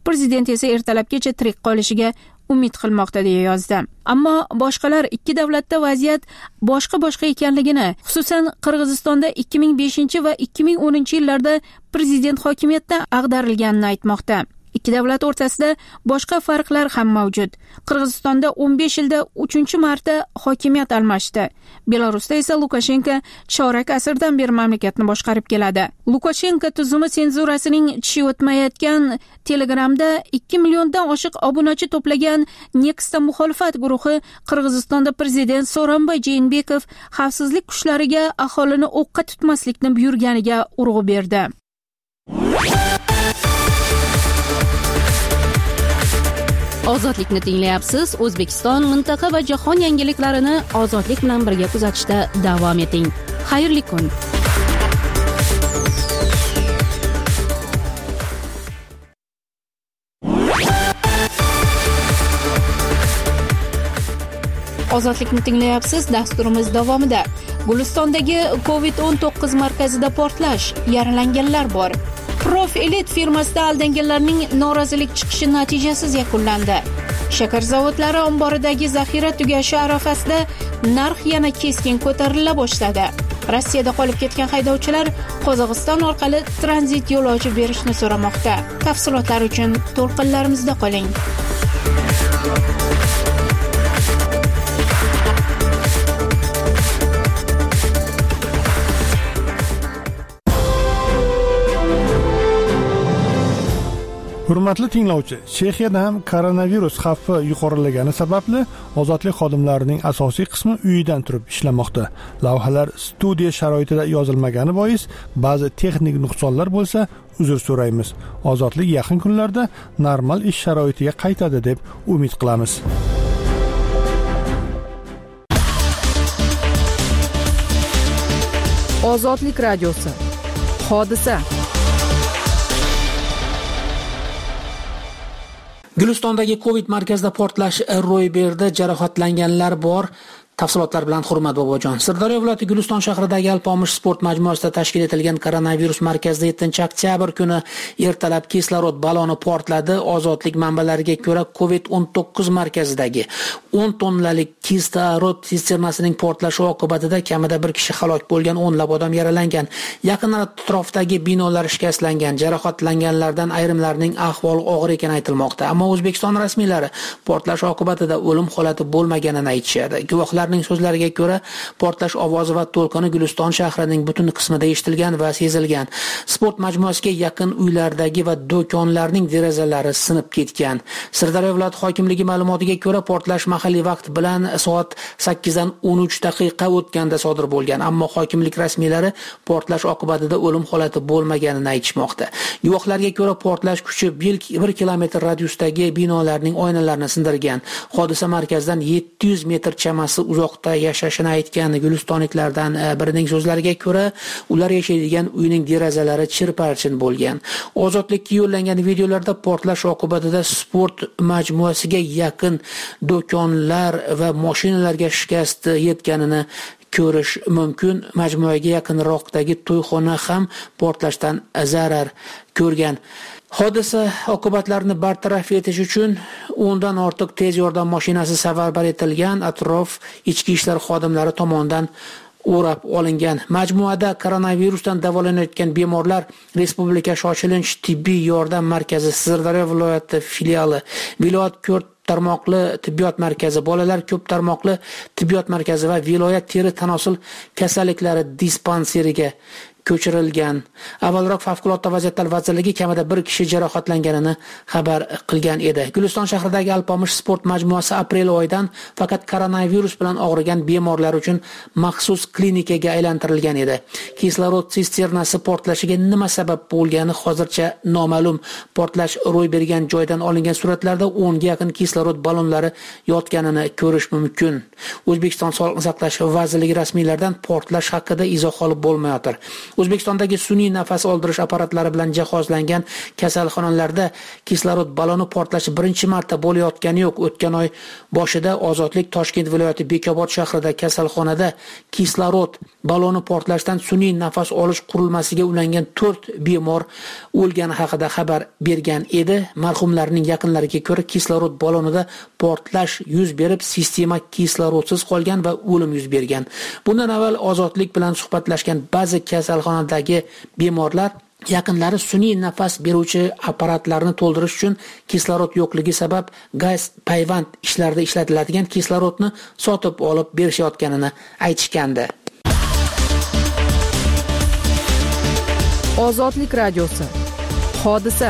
prezident esa ertalabgacha tirik qolishiga umid qilmoqda deya yozdi. Ammo boshqalar ikki davlatda vaziyat boshqa-boshqa ekanligini, xususan Qirg'izistonda ikki ming beshinchi va ikki ming o'ninchi yillarda prezident hokimiyatdan ag'darilganini aytmoqda. Ikki davlat o'rtasida boshqa farqlar ham mavjud. Qirg'izistonda o'n besh yilda uchinchi marta hokimiyat almashdi. Belarusda esa Lukashenko chorak asrdan beri mamlakatni boshqarib keladi. Lukashenko tuzumi senzurasining tishi o'tmayotgan Telegramda ikki milliondan oshiq obunachi to'plagan Nexta muxolifat guruhi Qirg'izistonda prezident Sooronbay Jeenbekov xavfsizlik kuchlariga aholini o'qqa tutmaslikni buyurganiga urg'u berdi. Ozodlikni tinglayapsiz. O'zbekiston, mintaqa va jahon yangiliklarini ozodlik bilan birga kuzatishda davom eting. Xayrli kun. Ozodlikni tinglayapsiz. Dasturimiz davomida Gulistondagi covid o'n to'qqiz markazida portlash, yaralanganlar bor. Prof Elite firmasida aldanganlarning norozilik chiqishi natijasiz yakunlandi. Shakar zavodlari omboridagi zaxira tugashi arafasida narx yana keskin ko'tarila boshladi. Rossiyada qolib ketgan haydovchilar Qozog'iston orqali tranzit yo'l ochib berishni so'ramoqda. Tafsilotlar uchun to'lqinlarimizda qoling. Hurmatli tinglovchi, Chexiyada ham koronavirus xavfi yuqorilagani sababli ozodlik xodimlarining asosiy qismi uyidan turib ishlamoqda. Lavhalar studiya sharoitida yozilmagani bois ba'zi texnik nuqsonlar bo'lsa, uzr so'raymiz. Ozodlik yaqin kunlarda normal ish sharoitiga qaytadi deb umid qilamiz. Ozodlik radiosi. Hodisa. Gulistondagi Covid markazida portlash ro'y berdi, jarohatlanganlar bor. Tafsilotlar bilan Hurmat Bobojon. Sirdaryo viloyati Guliston shahridagi Alpomish sport majmuasida tashkil etilgan koronavirus markazida yettinchi oktyabr kuni ertalab kislorod baloni portladi. Ozodlik manbalariga ko'ra Covid o'n to'qqiz markazidagi o'n tonnalik kislorod sisternasining portlashi oqibatida kamida bir kishi halok bo'lgan, o'nlab odam yaralangan. Yaqin atrofdagi binolar shikastlangan. Jarohatlanganlardan ayrimlarining ahvoli og'ir ekani aytilmoqda. Ammo O'zbekiston rasmiylari portlash oqibatida o'lim holati bo'lmaganini aytishadi. Guvohlar so'zlariga ko'ra, portlash ovozi va to'lqini Guliston shahrining butun qismida eshitilgan va sezilgan. Sport majmuasiga yaqin uylardagi va do'konlarning derazalari sinib ketgan. Sirdaryo viloyati hokimligi ma'lumotiga ko'ra, portlash mahalliy vaqt bilan soat sakkizdan o'n uch daqiqa o'tganda sodir bo'lgan, ammo hokimlik rasmiylari portlash oqibatida o'lim holati bo'lmaganini aytishmoqda. Guvohlarga ko'ra, portlash kuchi bir kilometr radiusdagi binolarning oynalarini sindirgan. Hodisa markazdan yetti yuz metr chamasi uzoqda yashashini aytgan gulistonliklardan birining so'zlariga ko'ra, ular yashaydigan uyning derazalari chirparchin bo'lgan. Ozodlikka yo'llangan videolarda portlash oqibatida sport majmuasiga yaqin do'konlar va mashinalarga shikast yetganini ko'rish mumkin. Majmuaga yaqinroqdagi to'yxona ham portlashdan zarar ko'rgan. Hodisa oqibatlarini bartaraf etish uchun o'ndan ortiq tez yordam mashinasi safarbar etilgan, atrof ichki ishlar xodimlari tomonidan o'rab olingan. Majmuada koronavirusdan davolanayotgan bemorlar Respublika shoshilinch tibbiy yordam markazi Sirdaryo viloyati filiali, viloyat ko'p tarmoqli tibbiyot markazi, bolalar ko'p tarmoqli tibbiyot markazi va viloyat teri tanosul kasalliklari dispanseriga ko'chirilgan. Avvalroq favqulodda vaziyatlar vazirligi kamida bir kishi jarohatlanganini xabar qilgan edi. Guliston shahridagi Alpomish sport majmuasi aprel oyidan faqat koronavirus bilan og'rigan bemorlar uchun maxsus klinikaga aylantirilgan edi. Kislorod sisternasi portlashiga nima sabab bo'lgani hozircha noma'lum. Portlash ro'y bergan joydan olingan suratlarda o'nga yaqin kislorod ballonlari yotganini ko'rish mumkin. O'zbekiston Sog'liqni saqlash vazirligi rasmiylaridan portlash haqida izoh olib bo'lmayotir. O'zbekistondagi sun'iy nafas oldirish apparatlari bilan jihozlangan kasalxonalarda kislorod baloni portlashi birinchi marta bo'layotgani yo'q. O'tgan oy boshida Ozodlik Toshkent viloyati Bekobod shahrida kasalxonada kislorod baloni portlashdan sun'iy nafas olish qurilmasiga ulangan to'rt bemor o'lgani haqida xabar bergan edi. Marhumlarning yaqinlariga ko'ra kislorod balonida portlash yuz berib, sistema kislorodsiz qolgan va o'lim yuz bergan. Bundan avval Ozodlik bilan suhbatlashgan ba'zi kasalxonadagi bemorlar yaqinlari sun'iy nafas beruvchi apparatlarni to'ldirish uchun kislorod yo'qligi sabab gaz payvand ishlarida ishlatiladigan kislorodni sotib olib berishayotganini aytishgandi. Ozodlik radiosi. Hodisa.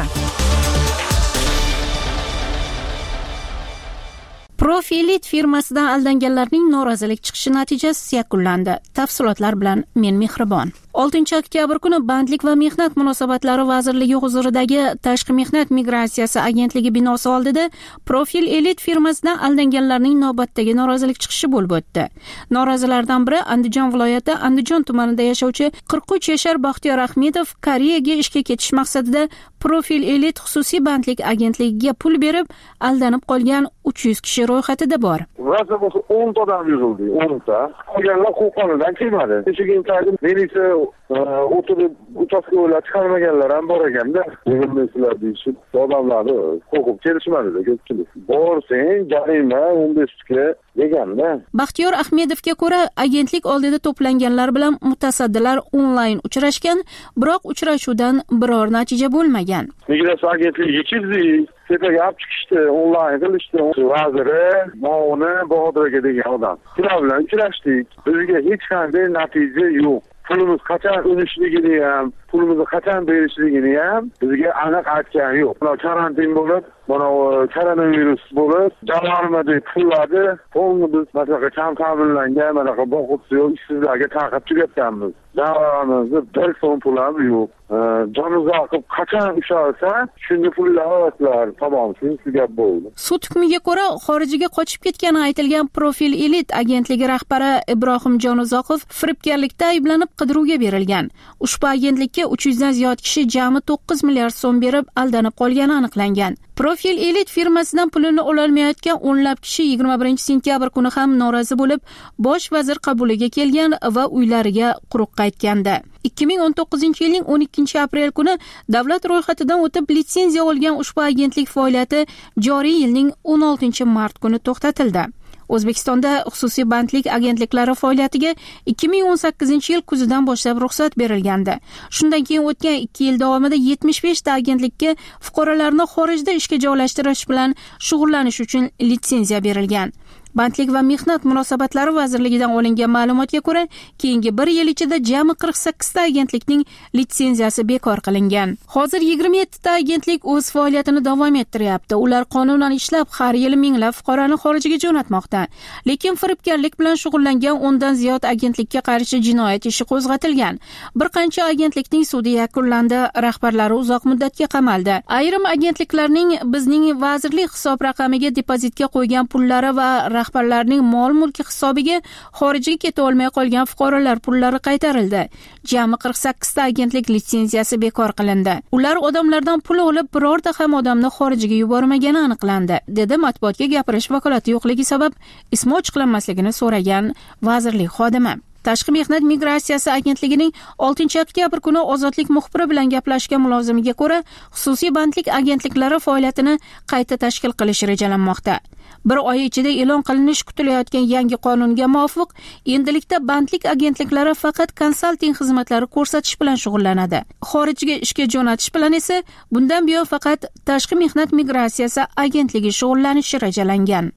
Profilit firmasidan aldanganlarning norozilik chiqishi natijasi yakunlandi. Tafsilotlar bilan men Mehribon. oltinchi oktyabr kuni Bandlik va mehnat munosabatlari vazirligi huzuridagi Tashqi mehnat migratsiyasi agentligi binosi oldida Profil Elit firmasidan aldanganlarning navbatdagi norozilik chiqishi bo'lib o'tdi. Norozilardan biri Andijon viloyati Andijon tumanida yashovchi qirq uch yashar Baxtiyor Ahmedov Koreyaga ishga ketish maqsadida Profil Elit xususiy bandlik agentligiga pul berib aldanib qolgan uch yuz kishi ro'yxatida bor. Vazir bo'lsa o'n ta odam yig'ildi, o'n ta. Qolganlar qo'qonidan kelmadi. Kechiginchalik militsiya o'tirib uchastkavolar chiqarmaganlar ham bor ekanda. Yig'ilmaysizlar deyishib, odamlarni qo'rqib kelishmadi-da ko'pchilik. Borsang, jarima o'n besh ga deganda. Baxtiyor Ahmedovga ko'ra, agentlik oldida to'planganlar bilan mutasaddilar onlayn uchrashgan, biroq uchrashuvdan biror natija bo'lmagan. Migratsiya agentligi keldi, tepaga olib chiqishdi, onlayn qilishdi. Vaziri, Mavni, Bahodir aka degan odam. Ular bilan uchrashdik. Bizga hech qanday natija yo'q. Pulimiz qachon o'lishligini ham, pulimizni qachon berishligini ham bizga aniq aytgan yo'q. Mana karantin bo'lib, mana koronavirus bo'lib, jamg'armadagi pullarni to'g'ri biz masalan kam ta'minlangan, mana boquvchi yo'q, ishsizlarga taqib tugatganmiz. Jamg'armamizda bir so'm pul ham yo'q. Jonimizga qilib qachon ushalsa, shunga pullar olasizlar. Tamom, shunisi gap bo'ldi. Sud hukmiga ko'ra xorijiga qochib ketgani aytilgan Profil Elit agentligi rahbari Ibrohim Jonuzoqov firibgarlikda ayblanib qidiruvga berilgan. Ushbu agentlikka uch yuz dan ziyod kishi jami to'qqiz milliard so'm berib aldanib qolgani aniqlangan. Profil Elit firmasidan pulini ololmayotgan o'nlab kishi yigirma birinchi sentyabr kuni ham norozi bo'lib, bosh vazir qabuliga kelgan va uylariga quruq qaytgandi. ikki ming o'n to'qqizinchi yilning o'n ikkinchi aprel kuni davlat ro'yxatidan o'tib litsenziya olgan ushbu agentlik faoliyati joriy yilning o'n oltinchi mart kuni to'xtatildi. O'zbekistonda xususiy bandlik agentliklari faoliyatiga ikki ming o'n sakkizinchi yil kuzidan boshlab ruxsat berilgandi. Shundan keyin o'tgan ikki yil davomida yetmish besh ta agentlikka fuqarolarni xorijda ishga joylashtirish bilan shug'ullanish uchun litsenziya berilgan. Bandlik va mehnat munosabatlari vazirligidan olingan ma'lumotga ko'ra, keyingi bir yil ichida jami qirq sakkiz ta agentlikning litsenziyasi bekor qilingan. Hozir yigirma yetti ta agentlik o'z faoliyatini davom ettiryapti. Ular qonunan ishlab, har yili minglab fuqaroni xorijga jo'natmoqda. Lekin firibgarlik bilan shug'ullangan o'n dan ziyod agentlikka qarshi jinoyat ishi qo'zg'atilgan. Bir qancha agentlikning sudi yakunlandi, rahbarlari uzoq muddatga qamaldi. Ayrim agentliklarning bizning vazirlik hisob raqamiga depozitga qo'ygan pullari va rahbarlarning mol-mulki hisobiga xorijga keta olmay qolgan fuqarolar pullari qaytarildi. Jami qirq sakkiz ta agentlik litsenziyasi bekor qilindi. Ular odamlardan pul olib, birorta ham odamni xorijga yubormagani aniqlandi, dedi matbuotga gapirish vakolati yo'qligi sabab ismi ochiqlanmasligini so'ragan vazirlik xodimi. Tashqi mehnat migratsiyasi agentligining oltinchi oktyabr kuni Ozodlik muxbiri bilan gaplashgan mulozimiga ko'ra, xususiy bandlik agentliklari faoliyatini qayta tashkil qilish rejalanmoqda. Bir oy ichida e'lon qilinishi kutilayotgan yangi qonunga muvofiq, endilikda bandlik agentliklari faqat konsalting xizmatlari ko'rsatish bilan shug'ullanadi. Xorijga ishga jo'natish bilan esa bundan buyon faqat Tashqi mehnat migratsiyasi agentligi shug'ullanishi rejalangan.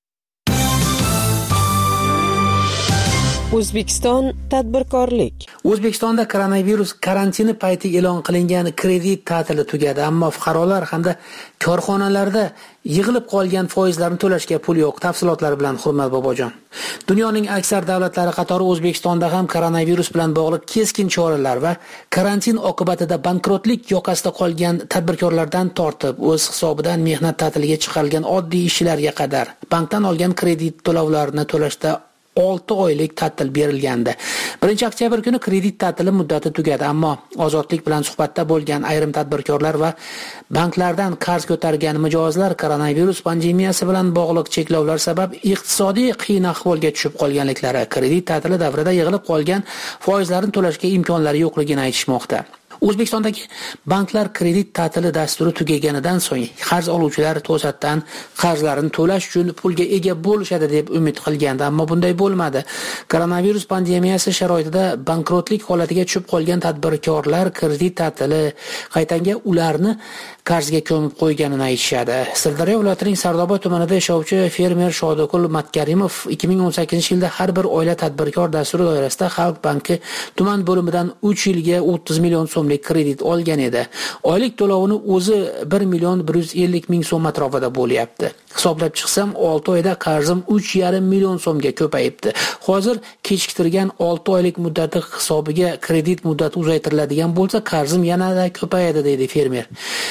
O'zbekiston tadbirkorlik. O'zbekistonda koronavirus karantini payti e'lon qilingan kredit ta'tili tugadi, ammo fuqarolar hamda korxonalarda yig'ilib qolgan foizlarni to'lashga pul yo'q. Tafsilotlar bilan Hurmat Bobojon. Dunyoning aksar davlatlari qatori O'zbekistonda ham koronavirus bilan bog'liq keskin choralar va karantin oqibatida bankrotlik yoqasida qolgan tadbirkorlardan tortib, o'z hisobidan mehnat ta'tiliga chiqarilgan oddiy ishchilarga qadar bankdan olgan kredit to'lovlarini to'lashda olti oylik ta'til berilgandi. birinchi oktyabr kuni kredit ta'tili muddati tugadi, ammo Ozodlik bilan suhbatda bo'lgan ayrim tadbirkorlar va banklardan qarz ko'targan mijozlar koronavirus pandemiyasi bilan bog'liq cheklovlar sabab iqtisodiy qiyin ahvolga tushib qolganliklari, kredit ta'tili davrida yig'ilib qolgan foizlarni to'lashga imkonlari yo'qligini aytishmoqda. O'zbekistondagi banklar kredit ta'tili dasturi tugaganidan so'ng qarz oluvchilar to'satdan qarzlarini to'lash uchun pulga ega bo'lishadi deb umid qilgandi, ammo bunday bo'lmadi. Koronavirus pandemiyasi sharoitida bankrotlik holatiga tushib qolgan tadbirkorlar kredit ta'tili qaytanga ularni qarzga ko'mib qo'yganini aytishadi. Sirdaryo viloyatining Sardoba tumanida yashovchi fermer Shodokul Matkarimov ikki ming o'n sakkizinchi yilda har bir oila tadbirkor dasturi doirasida Xalq banki tuman bo'limidan uch yilga o'ttiz million so'mlik kredit olgan edi. Oylik to'lovini o'zi bir million bir yuz ellik ming so'm atrofida bo'lyapti. Hisoblab chiqsam olti oyda qarzim uch yarim million so'mga ko'payibdi. Hozir kechiktirgan olti oylik muddati hisobiga kredit muddati uzaytiriladigan bo'lsa, qarzim yanada ko'payadi, deydi fermer.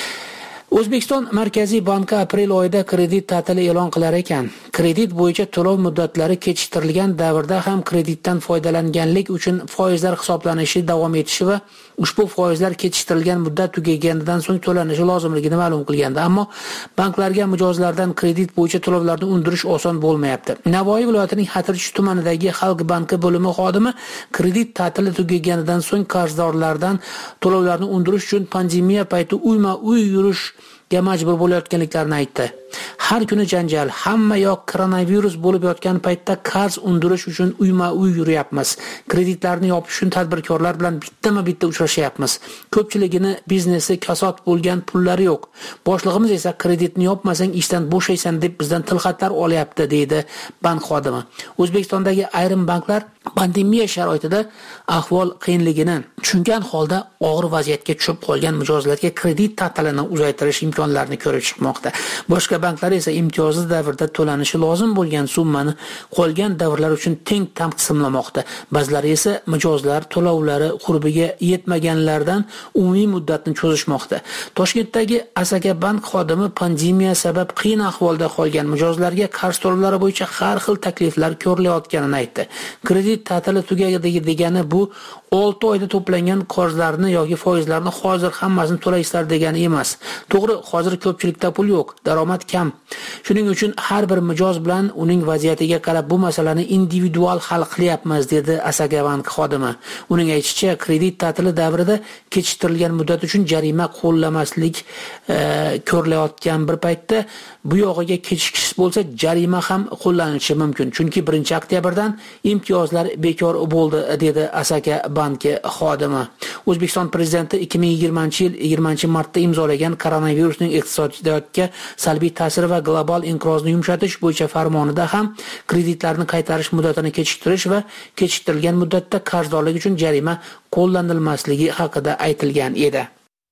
O'zbekiston Markaziy banki aprel oyida kredit ta'tili e'lon qilar ekan. Kredit bo'yicha to'lov muddatlari kechiktirilgan davrda ham kreditdan foydalanganlik uchun foizlar hisoblanishi davom etishi va ushbu foizlar kechiktirilgan muddat tugaganidan so'ng to'lanishi lozimligini ma'lum qilgandi. Ammo banklarga mijozlardan kredit bo'yicha to'lovlarni undirish oson bo'lmayapti. Navoiy viloyatining Xatirchi tumanidagi Xalq banki bo'limi xodimi kredit ta'tili tugaganidan so'ng qarzdorlardan to'lovlarni undirish uchun pandemiya payti uyma-uy yurish ga majbur bo'layotganliklarini aytdi. Har kuni janjal, hamma yoq koronavirus bo'lib yotgan paytda qarz undirish uchun uyma-uy yuryapmiz. Kreditlarni yopish uchun tadbirkorlar bilan bittama-bitta uchrashyapmiz. Ko'pchiligini biznesi kasod bo'lgan pullari yo'q. Boshlig'imiz esa kreditni yopmasang ishdan bo'shaysan deb bizdan tilxatlar olyapti, deydi bank xodimi. O'zbekistondagi ayrim banklar pandemiya sharoitida ahvol qiyinligini tushungan holda og'ir vaziyatga tushib qolgan mijozlarga kredit ta'tilini uzaytirish imkonlarini ko'rib chiqmoqda. Boshqa banklar esa imtiyozli davrda to'lanishi lozim bo'lgan summani qolgan davrlar uchun teng taqsimlamoqda. Ba'zilari esa mijozlar to'lovlari qurbiga yetmaganlardan umumiy muddatni cho'zishmoqda. Toshkentdagi Asaka bank xodimi pandemiya sabab qiyin ahvolda qolgan mijozlarga qarz to'lovlari bo'yicha har xil takliflar ko'rilayotganini aytdi. Kredit ta'tili tugadi degani bu olti oyda to'plangan qarzlarni yoki foizlarni hozir hammasini to'laysizlar degani emas. To'g'ri, hozir ko'pchilikda pul yo'q, daromad kam. Shuning uchun har bir mijoz bilan uning vaziyatiga qarab bu masalani individual hal qilyapmiz, dedi Asaka bank xodimi. Uning aytishicha, kredit ta'tili davrida kechiktirilgan muddat uchun jarima qo'llamaslik e, ko'rilayotgan bir paytda bu yog'iga kechikish bo'lsa jarima ham qo'llanishi mumkin. Chunki birinchi oktyabrdan imtiyozlar bekor bo'ldi, dedi Asaka banki xodimi. O'zbekiston prezidenti ikki ming yigirmanchi yil yigirmanchi martda imzolagan koronavirusning iqtisodiyotga salbiy ta'siri va global inqirozni yumshatish bo'yicha farmonida ham kreditlarni qaytarish muddatini kechiktirish va kechiktirilgan muddatda qarzdorlik uchun jarima qo'llanilmasligi haqida aytilgan edi.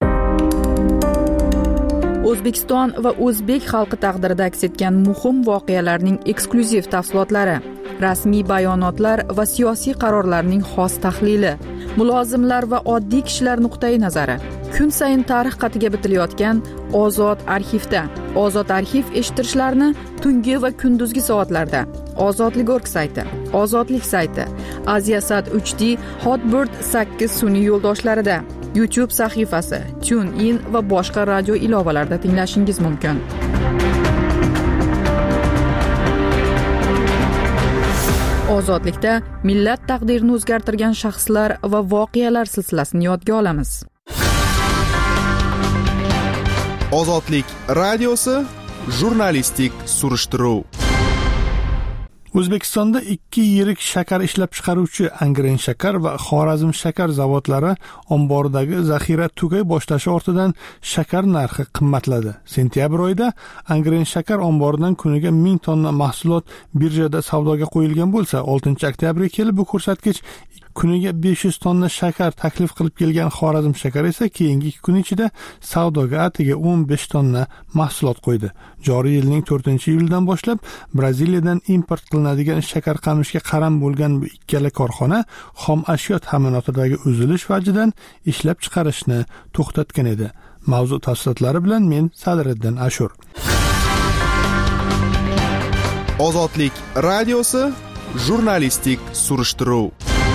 O'zbekiston va o'zbek xalqi taqdirida aks etgan muhim voqealarning eksklyuziv tafsilotlari, rasmiy bayonotlar va siyosiy qarorlarning xos tahlili, mulozimlar va oddiy kishilar nuqtai nazari. Kun sayin tarix qatiga bitilayotgan Ozod arxivda. Ozod arxiv eshittirishlarni tungi va kunduzgi soatlarda. Ozodlik.org sayti, Ozodlik sayti, Aziyasat uch D, Hotbird sakkiz sun'iy yo'ldoshlarida, YouTube sahifasi, TuneIn va boshqa radio ilovalarida tinglashingiz mumkin. Ozodlikda millat taqdirini o'zgartirgan shaxslar va voqealar silsilasini yodga olamiz. Ozodlik radiosi jurnalistik surishtiruv. O'zbekistonda ikki yirik shakar ishlab chiqaruvchi Angren shakar va Xorazm shakar zavodlari omboridagi zaxira tugay boshlashi ortidan shakar narxi qimmatladi. Sentyabr oyida Angren shakar omboridan kuniga ming tonna mahsulot birjada savdoga qo'yilgan bo'lsa, oltinchi oktyabrga kelib bu ko'rsatkich kuniga besh yuz tonna shakar taklif qilib kelgan Xorazm shakar esa keyingi ikki kun ichida savdoga atiga o'n besh tonna mahsulot qo'ydi. Joriy yilning to'rtinchi iyulidan boshlab Braziliyadan import qilinadigan shakar qamishga qaram bo'lgan bu ikkala korxona xom ashyo ta'minotidagi uzilish vajidan ishlab chiqarishni to'xtatgan edi. Mavzu tafsilotlari bilan men Sadriddin Ashur. Ozodlik radiosi jurnalistik surishtiruv.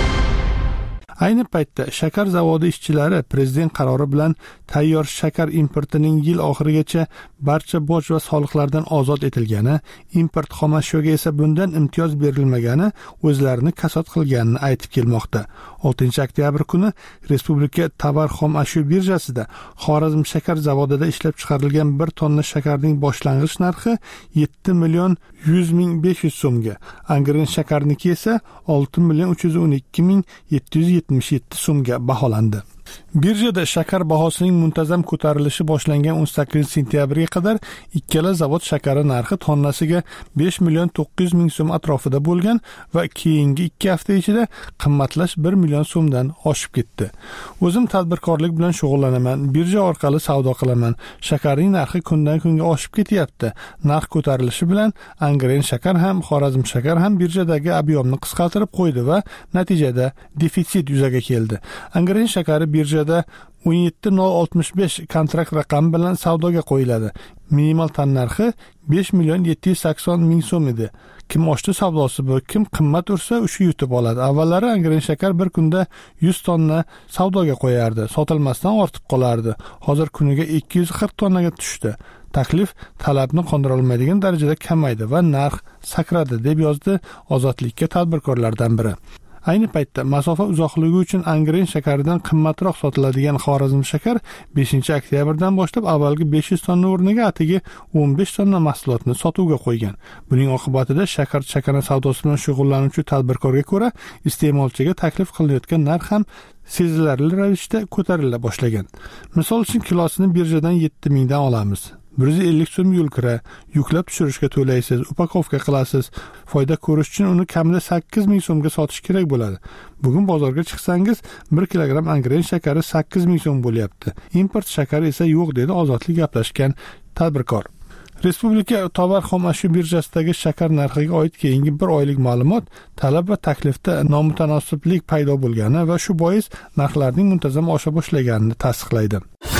Ayni paytda shakar zavodi ishchilari prezident qarori bilan tayyor shakar importining yil oxirigacha barcha boj va soliqlardan ozod etilgani, import xomashyoga esa bundan imtiyoz berilmagani o'zlarini kasod qilganini aytib kelmoqda. oltinchi oktyabr kuni Respublika tovar xom ashyo birjasida Xorazm shakar zavodida ishlab chiqarilgan bir tonna shakarning boshlang'ich narxi yetti million yuz ming besh yuz so'mga, Angren shakarniki esa olti million uch yuz o'n ikki ming yetti yuz yetmish yetti so'mga baholandi. Birjada shakar bahosining muntazam ko'tarilishi boshlangan o'n sakkizinchi sentyabrga qadar ikkala zavod shakari narxi tonnasiga besh million to'qqiz yuz ming so'm atrofida bo'lgan va keyingi ikki hafta ichida qimmatlash bir million so'mdan oshib ketdi. O'zim tadbirkorlik bilan shug'ullanaman, birja orqali savdo qilaman. Shakarning narxi kundan kunga oshib ketyapti. Narx ko'tarilishi bilan Angren shakar ham, Xorazm shakar ham birjadagi ob'yomni qisqartirib qo'ydi va natijada defitsit yuzaga keldi. Angren shakari birjada o'n yetti ming oltmish besh kontrakt raqami bilan savdoga qo'yiladi. Minimal tan narxi besh million yetti yuz sakson ming so'm edi. Kim oshdi savdosi bu, kim qimmat ursa o'sha yutib oladi. Avvallari Angren shakar bir kunda yuz tonna savdoga qo'yardi, sotilmasdan ortib qolardi. Hozir kuniga ikki yuz qirq tonnaga tushdi. Taklif talabni qondira olmaydigan darajada kamaydi va narx sakradi, deb yozdi Ozodlikka tadbirkorlardan biri. Ayni paytda masofa uzoqligi uchun Angren shakaridan qimmatroq sotiladigan Xorazm shakar beshinchi oktyabrdan boshlab avvalgi besh yuz tonna o'rniga atigi o'n besh tonna mahsulotni sotuvga qo'ygan. Buning oqibatida shakar chakana savdosi bilan shug'ullanuvchi tadbirkorga ko'ra iste'molchiga taklif qilinayotgan narx ham sezilarli ravishda ko'tarila boshlagan. Misol uchun kilosini birjadan yetti mingdan olamiz. bir yuz ellik so'm yo'l kira, yuklab tushirishga to'laysiz, upakovka qilasiz. Foyda ko'rish uchun uni kamida sakkiz ming so'mga sotish kerak bo'ladi. Bugun bozorga chiqsangiz bir kilogramm Angren shakari sakkiz ming so'm bo'lyapti. Import shakari esa yo'q, dedi Ozodlik gaplashgan tadbirkor. Respublika tovar xom ashyo birjasidagi shakar narxiga oid keyingi bir oylik ma'lumot talab va taklifda nomutanosiblik paydo bo'lgani va shu bois narxlarning muntazam osha boshlaganini tasdiqlaydi.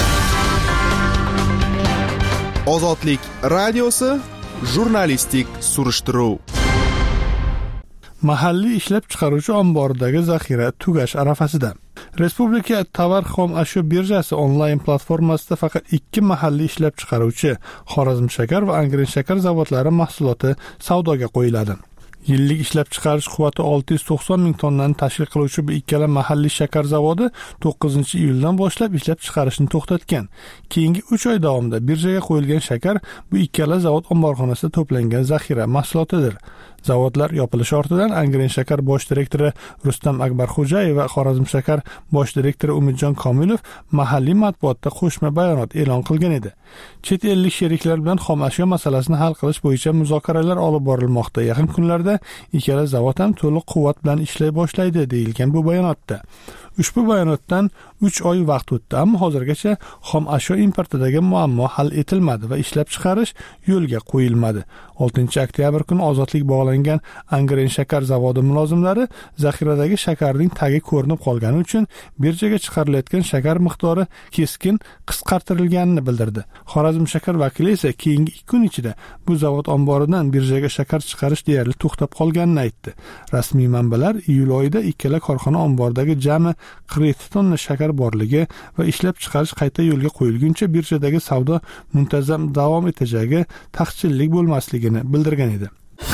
Ozodlik radiosi jurnalistik surishtiruv. Mahalliy ishlab chiqaruvchi omboridagi zaxira tugash arafasida. Respublika tovar xom ashyo birjasi onlayn platformasida faqat ikki mahalliy ishlab chiqaruvchi Xorazm shakar va Angren shakar zavodlari mahsuloti savdoga qo'yiladi. Yillik ishlab chiqarish quvvati olti yuz to'qson ming tonnani tashkil qiluvchi bu ikkala mahalliy shakar zavodi to'qqizinchi iyuldan boshlab ishlab chiqarishni to'xtatgan. Keyingi uch oy davomida birjaga qo'yilgan shakar bu ikkala zavod omborxonasida to'plangan zaxira mahsulotidir. Zavodlar yopilishi ortidan Angren shakar bosh direktori Rustam Akbarxo'jayev va Xorazm shakar bosh direktori Umidjon Komilov mahalliy matbuotda qo'shma bayonot e'lon qilgan edi. Chet ellik sheriklar bilan xom ashyo masalasini hal qilish bo'yicha muzokaralar olib borilmoqda. Yaqin kunlarda ikkala zavod ham to'liq quvvat bilan ishlay boshlaydi, deyilgan bu bayonotda. Ushbu bayonotdan uch oy vaqt o'tdi, ammo hozirgacha xom ashyo importidagi muammo hal etilmadi va ishlab chiqarish yo'lga qo'yilmadi. oltinchi oktyabr kuni Ozodlik bog'langan Angren shakar zavodi mulozimlari zaxiradagi shakarning tagi ko'rinib qolgani uchun birjaga chiqarilayotgan shakar miqdori keskin qisqartirilganini bildirdi. Xorazm shakar vakili esa keyingi ikki kun ichida bu zavod omboridan birjaga shakar chiqarish deyarli to'xtab qolganini aytdi. Rasmiy manbalar iyul oyida ikkala korxona omboridagi jami qirq yetti tonna shakar borligi va ishlab chiqarish qayta yo'lga qo'yilguncha birjadagi savdo muntazam davom etajagi, taqchillik bo'lmasligini bildirgan edi.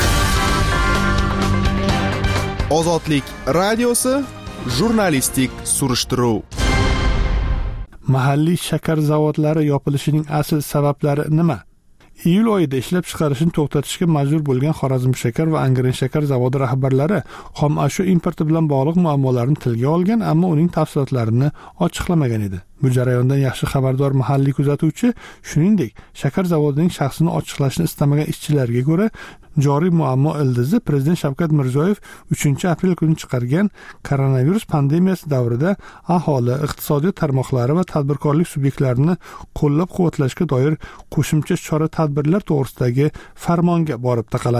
Ozodlik radiosi jurnalistik surishtiruv. Mahalliy shakar zavodlari yopilishining asl sabablari nima? Iyul oyida ishlab chiqarishni to'xtatishga majbur bo'lgan Xorazm shakar va Angren shakar zavodi rahbarlari xom ashyo importi bilan bog'liq muammolarni tilga olgan, ammo uning tafsilotlarini ochiqlamagan edi. Bu jarayondan yaxshi xabardor mahalliy kuzatuvchi, shuningdek, shakar zavodining shaxsini ochiqlashni istamagan ishchilarga ko'ra, joriy muammo ildizi Prezident Shavkat Mirziyoyev uchinchi aprel kuni chiqargan koronavirus pandemiyasi davrida aholi, iqtisodiyot tarmoqlari va tadbirkorlik subyektlarini qo'llab-quvvatlashga doir qo'shimcha chora-tadbirlar to'g'risidagi farmonga borib taqaladi.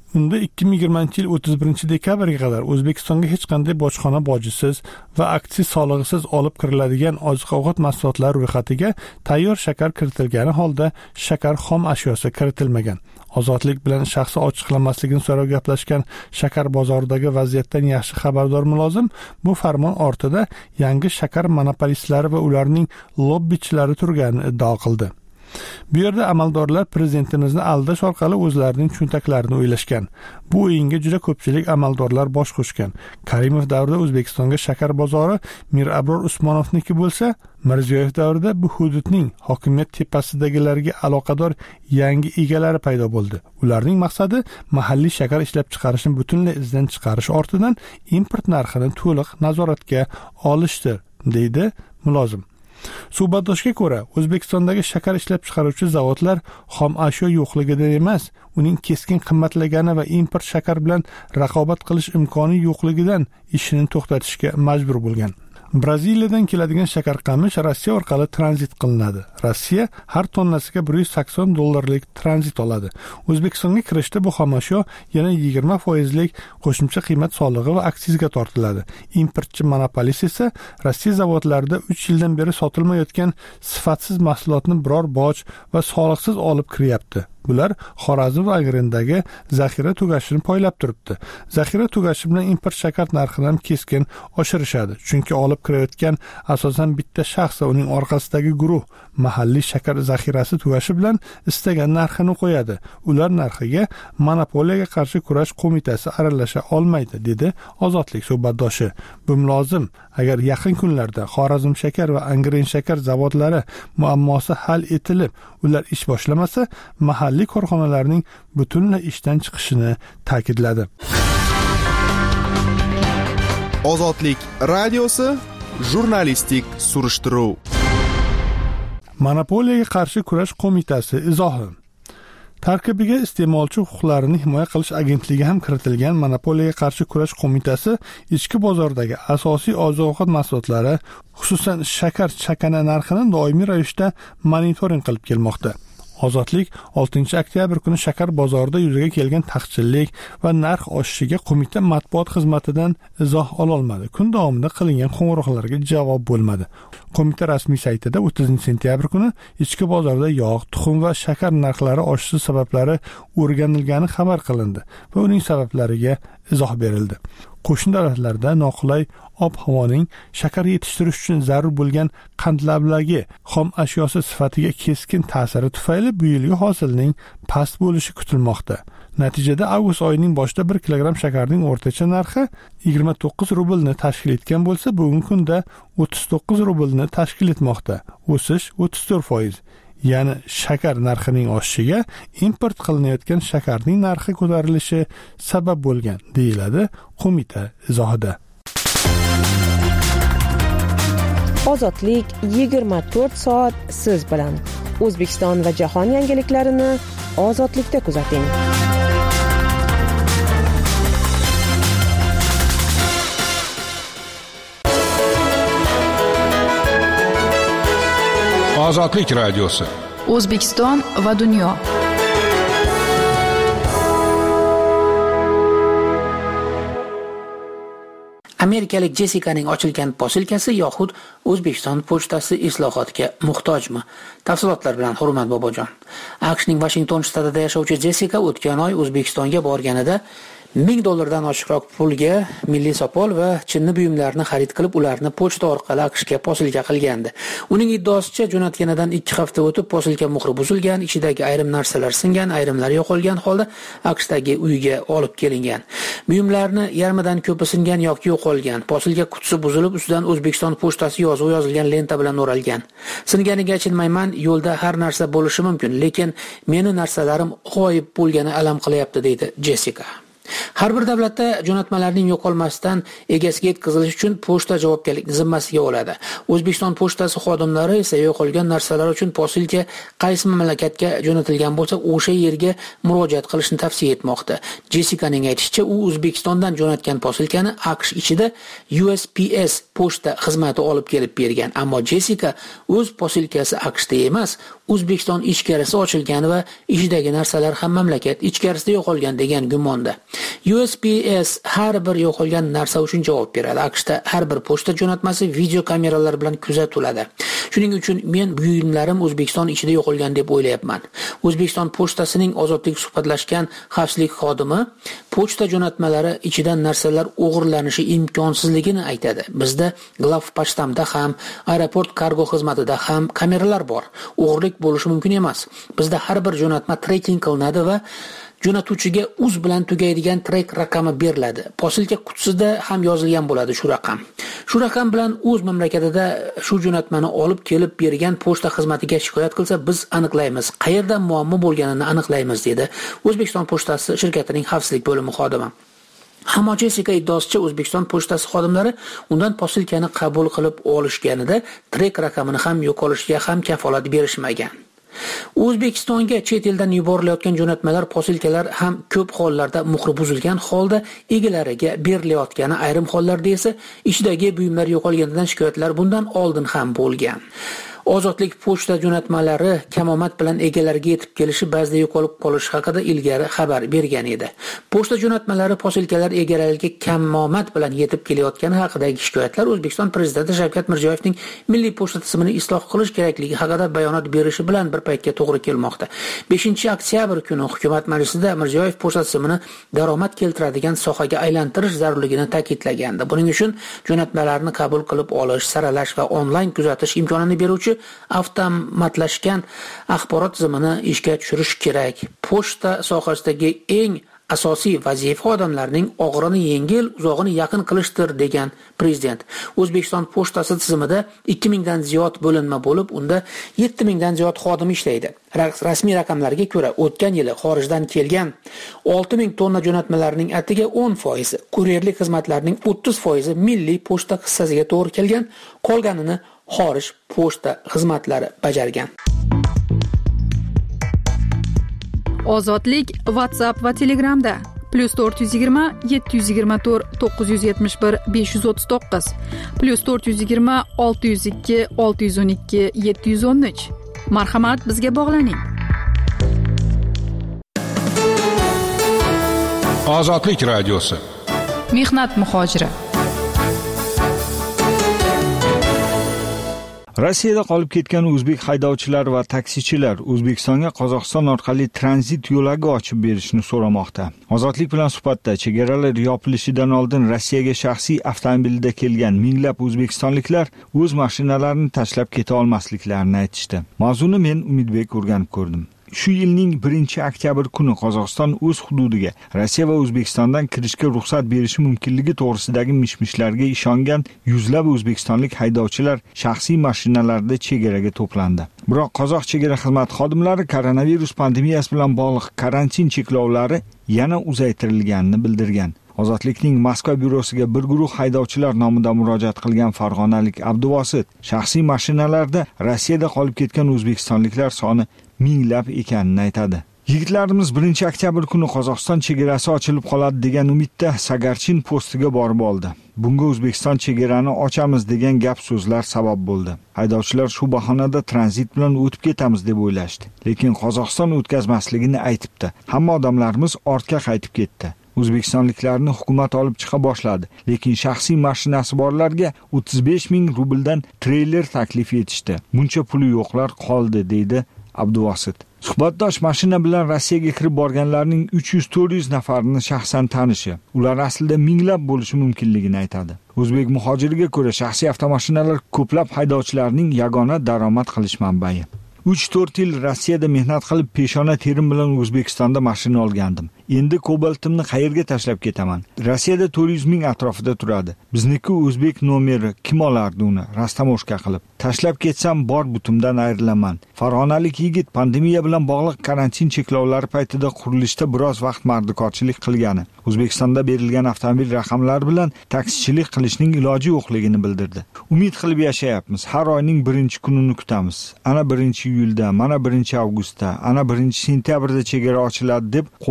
Unda ikki ming yigirmanchi yil o'ttiz birinchi dekabrga qadar O'zbekistonga hech qanday bojxona bojisiz va aksiz solig'isiz olib kiriladigan oziq-ovqat mahsulotlari ro'yxatiga tayyor shakar kiritilgani holda shakar xom ashyosi kiritilmagan. Ozodlik bilan shaxsi ochiqlamasligini so'rab gaplashgan shakar bozoridagi vaziyatdan yaxshi xabardor mulozim bu farmon ortida yangi shakar monopolistlari va ularning lobbichilari turganini iddao qildi. Bu yerda amaldorlar prezidentimizni aldash orqali o'zlarining cho'ntaklarini o'ylashgan. Bu o'yinga juda ko'pchilik amaldorlar bosh qo'shgan. Karimov davrida O'zbekistonga shakar bozori Mir Abror Usmonovniki bo'lsa, Mirziyoyev davrida bu hududning hokimiyat tepasidagilarga aloqador yangi egalari paydo bo'ldi. Ularning maqsadi mahalliy shakar ishlab chiqarishni butunlay izdan chiqarish ortidan import narxini to'liq nazoratga olishdir, deydi mulozim. Suhbatdoshga ko'ra, O'zbekistondagi shakar ishlab chiqaruvchi zavodlar xom ashyo yo'qligidan emas, uning keskin qimmatlagani va import shakar bilan raqobat qilish imkoni yo'qligidan ishini to'xtatishga majbur bo'lgan. Braziliyadan keladigan shakar qamish Rossiya orqali tranzit qilinadi. Rossiya har tonnasiga bir yuz sakson dollarlik tranzit oladi. O'zbekistonga kirishda bu xomashyo yana yigirma foizlik qo'shimcha qiymat solig'i va aksizga tortiladi. Importchi monopolist esa Rossiya zavodlarida uch yildan beri sotilmayotgan sifatsiz mahsulotni biror boj va soliqsiz olib kiryapti. Bular Xorazm va Angrendagi zaxira tugashini poylab turibdi. Zaxira tugashi bilan import shakar narxini ham keskin oshirishadi. Chunki olib kirayotgan asosan bitta shaxs va uning orqasidagi guruh mahalliy shakar zaxirasi tugashi bilan istagan narxini qo'yadi. Ular narxiga monopoliyaga qarshi kurash qo'mitasi aralasha olmaydi, dedi Ozodlik suhbatdoshi. Bu mulozim agar yaqin kunlarda Xorazm shakar va Angren shakar zavodlari muammosi hal etilib, ular ish boshlamasa, mahalliy korxonalarning butunlay ishdan chiqishini ta'kidladi. Ozodlik radiosi jurnalistik surishtiruv. Monopoliyaga qarshi kurash qo'mitasi izohi. Tarkibiga iste'molchi huquqlarini himoya qilish agentligi ham kiritilgan monopoliyaga qarshi kurash qo'mitasi ichki bozordagi asosiy oziq-ovqat mahsulotlari, xususan shakar chakana narxini doimiy ravishda monitoring qilib kelmoqda. Ozodlik oltinchi oktyabr kuni shakar bozorida yuzaga kelgan taqchillik va narx oshishiga qo'mita matbuot xizmatidan izoh ola olmadi. Kun davomida qilingan qo'ng'iroqlarga javob bo'lmadi. Qo'mita rasmiy saytida o'ttizinchi sentyabr kuni ichki bozorda yog', tuxum va shakar narxlari oshishi sabablari o'rganilgani xabar qilindi va uning sabablariga izoh berildi. Qo'shni davlatlarda noqulay ob-havoning shakar yetishtirish uchun zarur bo'lgan qandlablagi xom ashyosi sifatiga keskin ta'siri tufayli bu yilgi hosilning past bo'lishi kutilmoqda. Natijada avgust oyining boshida bir kilogramm shakarning o'rtacha narxi yigirma to'qqiz rublni tashkil etgan bo'lsa, bugungi kunda o'ttiz to'qqiz rublni tashkil etmoqda. O'sish o'ttiz to'rt foiz. Ya'ni shakar narxining oshishiga import qilinayotgan shakarning narxi ko'tarilishi sabab bo'lgan, deyiladi qo'mita izohida. Ozodlik yigirma to'rt soat siz bilan. O'zbekiston va jahon yangiliklarini Ozodlikda kuzating. Ozodlik radiosi. O'zbekiston va dunyo. Amerikalik Jessikaning ochilgan posilkasi yoxud O'zbekiston pochtasi islohotga muhtojmi? Tafsilotlar bilan Hurmat Bobojon. AQShning Washington shtatida yashovchi Jessika o'tgan oy O'zbekistonga borganida ming dollardan oshiqroq pulga milliy sopol va chinni buyumlarni xarid qilib, ularni pochta orqali AQShga posilka qilgandi. Uning iddaosicha, jo'natganidan ikki hafta o'tib posilka muhri buzilgan, ichidagi ayrim narsalar singan, ayrimlari yo'qolgan holda AQShdagi uyiga olib kelingan. Buyumlarni yarmidan ko'pi singan yoki yo'qolgan. Posilka qutisi buzilib, ustidan O'zbekiston pochtasi yozuvi yozilgan lenta bilan o'ralgan. Singaniga achinmayman, yo'lda har narsa bo'lishi mumkin, lekin meni narsalarim g'oyib bo'lgani alam qilyapti, deydi Jessika. Har bir davlatda jo'natmalarning yo'qolmasdan egasiga yetkazilishi uchun pochta javobgarlikni zimmasiga oladi. O'zbekiston pochtasi xodimlari esa yo'qolgan narsalar uchun posilka qaysi mamlakatga jo'natilgan bo'lsa, o'sha yerga murojaat qilishni tavsiya etmoqda. Jessikaning aytishicha, u O'zbekistondan jo'natgan posilkani AQSh ichida U S P S pochta xizmati olib kelib bergan, ammo Jessika o'z posilkasi AQShda emas, O'zbekiston ichkarisi ochilgan va ichidagi narsalar ham mamlakat ichkarisida yo'qolgan degan gumonda. U S P S har bir yo'qolgan narsa uchun javob beradi. AQShda har bir pochta jo'natmasi video kameralar bilan kuzatiladi. Shuning uchun men buyumlarim O'zbekiston ichida yo'qolgan deb o'ylayapman. O'zbekiston pochtasining ozodlik suhbatlashgan xavfsizlik xodimi pochta jo'natmalari ichidan narsalar o'g'irlanishi imkonsizligini aytadi. Bizda Glawpochtamda ham, aeroport kargo xizmatida ham kameralar bor. O'g'irlik bo'lishi mumkin emas. Bizda har bir jo'natma tracking qilinadi va jo'natuvchiga uz bilan tugaydigan trek raqami beriladi. Posilka qutisida ham yozilgan bo'ladi shu raqam. Shu raqam bilan o'z mamlakatida shu jo'natmani olib kelib bergan pochta xizmatiga shikoyat qilsa, biz aniqlaymiz, qayerda muammo bo'lganini aniqlaymiz, dedi O'zbekiston pochtasi shirkatining xavfsizlik bo'limi xodimi. Ammo Jessica iddaosicha O'zbekiston pochtasi xodimlari undan posilkani qabul qilib olishganida trek raqamini ham yo'qolishiga ham kafolat berishmagan. O'zbekistonga chet eldan yuborilayotgan jo'natmalar, posilkalar ham ko'p hollarda muhri buzilgan holda egalariga berilayotgani, ayrim hollarda esa ichidagi buyumlar yo'qolganidan shikoyatlar bundan oldin ham bo'lgan. Ozodlik pochta jo'natmalari kamomat bilan egalariga yetib kelishi, ba'zida yo'qolib qolishi haqida ilgari xabar bergan edi. Pochta jo'natmalari, posilkalar egalariga kamomat bilan yetib kelayotgani haqidagi shikoyatlar O'zbekiston prezidenti Shavkat Mirziyoyevning milliy pochta tizimini isloh qilish kerakligi haqida bayonot berishi bilan bir paytga to'g'ri kelmoqda. beshinchi oktyabr kuni hukumat majlisida Mirziyoyev pochta tizimini daromad keltiradigan sohaga aylantirish zarurligini ta'kidlagandi. Buning uchun jo'natmalarni qabul qilib olish, saralash va onlayn kuzatish imkonini beruvchi avtomatlashgan axborot tizimini ishga tushirish kerak. Pochta sohasidagi eng asosiy vazifa odamlarning og'irini yengil, uzog'ini yaqin qilishdir, degan prezident. O'zbekiston pochtasi tizimida ikki mingdan ziyod bo'linma bo'lib, unda yetti mingdan ziyod xodim ishlaydi. Rasmiy raqamlarga ko'ra, o'tgan yili xorijdan kelgan olti ming tonna jo'natmalarning atiga o'n foizi, kuryerlik xizmatlarining o'ttiz foizi milliy pochta hissasiga to'g'ri kelgan, qolganini xorij pochta xizmatlari bajargan. Ozodlik WhatsApp va Telegramda plus to'rt yuz yigirma yetti yuz yigirma to'rt to'qqiz yuz yetmish bir besh yuz o'ttiz to'qqiz plus to'rt yuz yigirma olti yuz ikki olti yuz o'n ikki yetti yuz o'n uch. Marhamat, bizga bog'laning. Ozodlik radiosi. Mehnat muhojiri. Rossiyada qolib ketgan o'zbek haydovchilar va taksichilar O'zbekistonga Qozog'iston orqali tranzit yo'lagi ochib berishni so'ramoqda. Ozodlik bilan suhbatda chegaralar yopilishidan oldin Rossiyaga shaxsiy avtomobilda kelgan minglab o'zbekistonliklar o'z mashinalarini tashlab keta olmasliklarini aytishdi. Mavzuni men Umidbek o'rganib ko'rdim. Shu yilning birinchi oktyabr kuni Qozog'iston o'z hududiga Rossiya va O'zbekistondan kirishga ruxsat berishi mumkinligi to'g'risidagi mishmishlarga ishongan yuzlab o'zbekistonlik haydovchilar shaxsiy mashinalarida chegaraga to'plandi. Biroq qozoq chegara xizmat xodimlari koronavirus pandemiyasi bilan bog'liq karantin cheklovlari yana uzaytirilganini bildirgan. Ozodlikning Moskva byurosiga bir guruh haydovchilar nomidan murojaat qilgan farg'onalik Abduvosit shaxsiy mashinalarda Rossiyada qolib ketgan o'zbekistonliklar soni minglab ekanini aytadi. Yigitlarimiz birinchi oktyabr kuni Qozog'iston chegarasi ochilib qoladi degan umidda Sagarchin postiga borib oldi. Bunga O'zbekiston chegarani ochamiz degan gap so'zlar sabab bo'ldi. Haydovchilar shu bahonada tranzit bilan o'tib ketamiz deb o'ylashdi. Lekin Qozog'iston o'tkazmasligini aytibdi. Hamma odamlarimiz ortga qaytib ketdi. O'zbekistonliklarni hukumat olib chiqa boshladi, lekin shaxsiy mashinasi borlarga o'ttiz besh ming rubldan treyler taklif etishdi. Buncha puli yo'qlar qoldi, deydi Abduvosit. Suhbatdosh mashina bilan Rossiyaga kirib borganlarning uch yuz to'rt yuz nafarini shaxsan tanishi, ular aslida minglab bo'lishi mumkinligini aytadi. O'zbek muhojiriga ko'ra shaxsiy avtomashinalar ko'plab haydovchilarning yagona daromad qilish manbai. uch to'rt yil Rossiyada mehnat qilib peshona terim bilan O'zbekistonda mashina olgandim. Endi kobaltimni qayerga tashlab ketaman? Rossiyada to'rt yuz ming atrofida turadi. Bizniki o'zbek nomeri, kim olardi uni rastamoshka qilib? Tashlab ketsam bor butumdan ayrilaman. Farg'onalik yigit pandemiya bilan bog'liq karantin cheklovlari paytida qurilishda biroz vaqt mardikorchilik qilgani, O'zbekistonda berilgan avtomobil raqamlari bilan taksichilik qilishning iloji yo'qligini bildirdi. Umid qilib yashayapmiz. Har oyning birinchi kunini kutamiz. Ana birinchi iyulda, mana birinchi avgustda, ana birinchi sentyabrda chegara ochiladi deb qo'limiz bir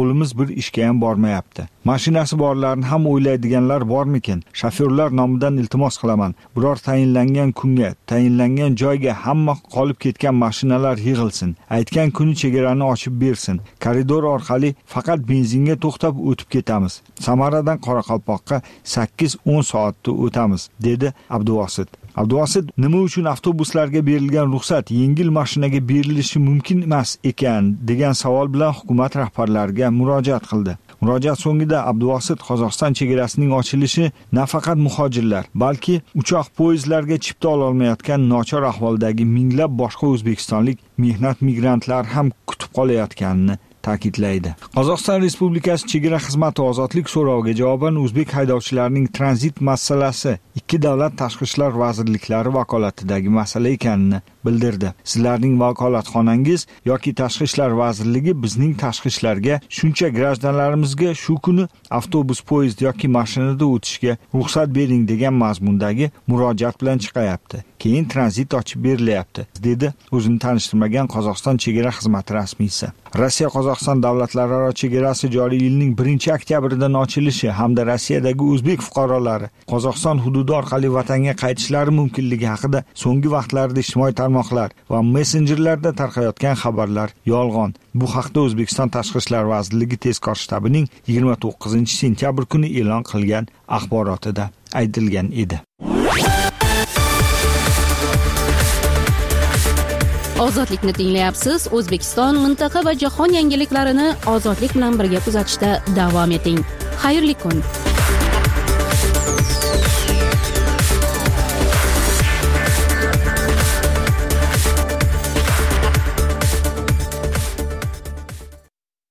bir ishga ham bormayapti. Mashinasi borlarni ham o'ylaydiganlar bormikin? Shofyorlar nomidan iltimos qilaman. Biror tayinlangan kunga, tayinlangan joyga hamma qolib ketgan mashinalar yig'ilsin. Aytgan kuni chegarani ochib bersin. Koridor orqali faqat benzinga to'xtab o'tib ketamiz. Samaradan Qoraqalpoqqa sakkiz o'n soatda o'tamiz, dedi Abduvosit. Abduvosit nima uchun avtobuslarga berilgan ruxsat yengil mashinaga berilishi mumkin emas ekan degan savol bilan hukumat rahbarlariga murojaat qildi. Murojaat so'ngida Abduvosit Qozog'iston chegarasining ochilishi nafaqat muhojirlar, balki uchoq poyezdlarga chipta ola olmayotgan nochor ahvoldagi minglab boshqa o'zbekistonlik mehnat migrantlar ham kutib qolayotganini ta'kidlaydi. Qozog'iston Respublikasi chegara xizmati ozodlik so'roviga javoban o'zbek haydovchilarining tranzit masalasi ikki davlat tashqi ishlar vazirliklari vakolatidagi masala ekanini bildirdi. Sizlarning vakolatxonangiz yoki tashqi ishlar vazirligi bizning tashqi ishlarga shuncha grajdanlarimizga shu kuni avtobus, poyezd yoki mashinada o'tishga ruxsat bering degan mazmundagi murojaat bilan chiqayapti. Keyin tranzit ochib berilyapti, dedi o'zini tanishtirmagan Qozog'iston chegara xizmati rasmiysi. Rossiya Qozog'iston davlatlararo chegarasi joriy yilning birinchi oktyabridan ochilishi hamda Rossiyadagi o'zbek fuqarolari Qozog'iston hududi orqali vatanga qaytishlari mumkinligi haqida so'nggi vaqtlarda ijtimoiy tarmoqlar va messenjerlarda tarqayotgan xabarlar yolg'on. Bu haqda O'zbekiston Tashqi ishlar vazirligi tezkor shtabining yigirma to'qqizinchi sentyabr kuni e'lon qilgan axborotida aytilgan edi. Ozodlikni tinglayapsiz. O'zbekiston, mintaqa va jahon yangiliklarini ozodlik bilan birga kuzatishda davom eting. Xayrli kun.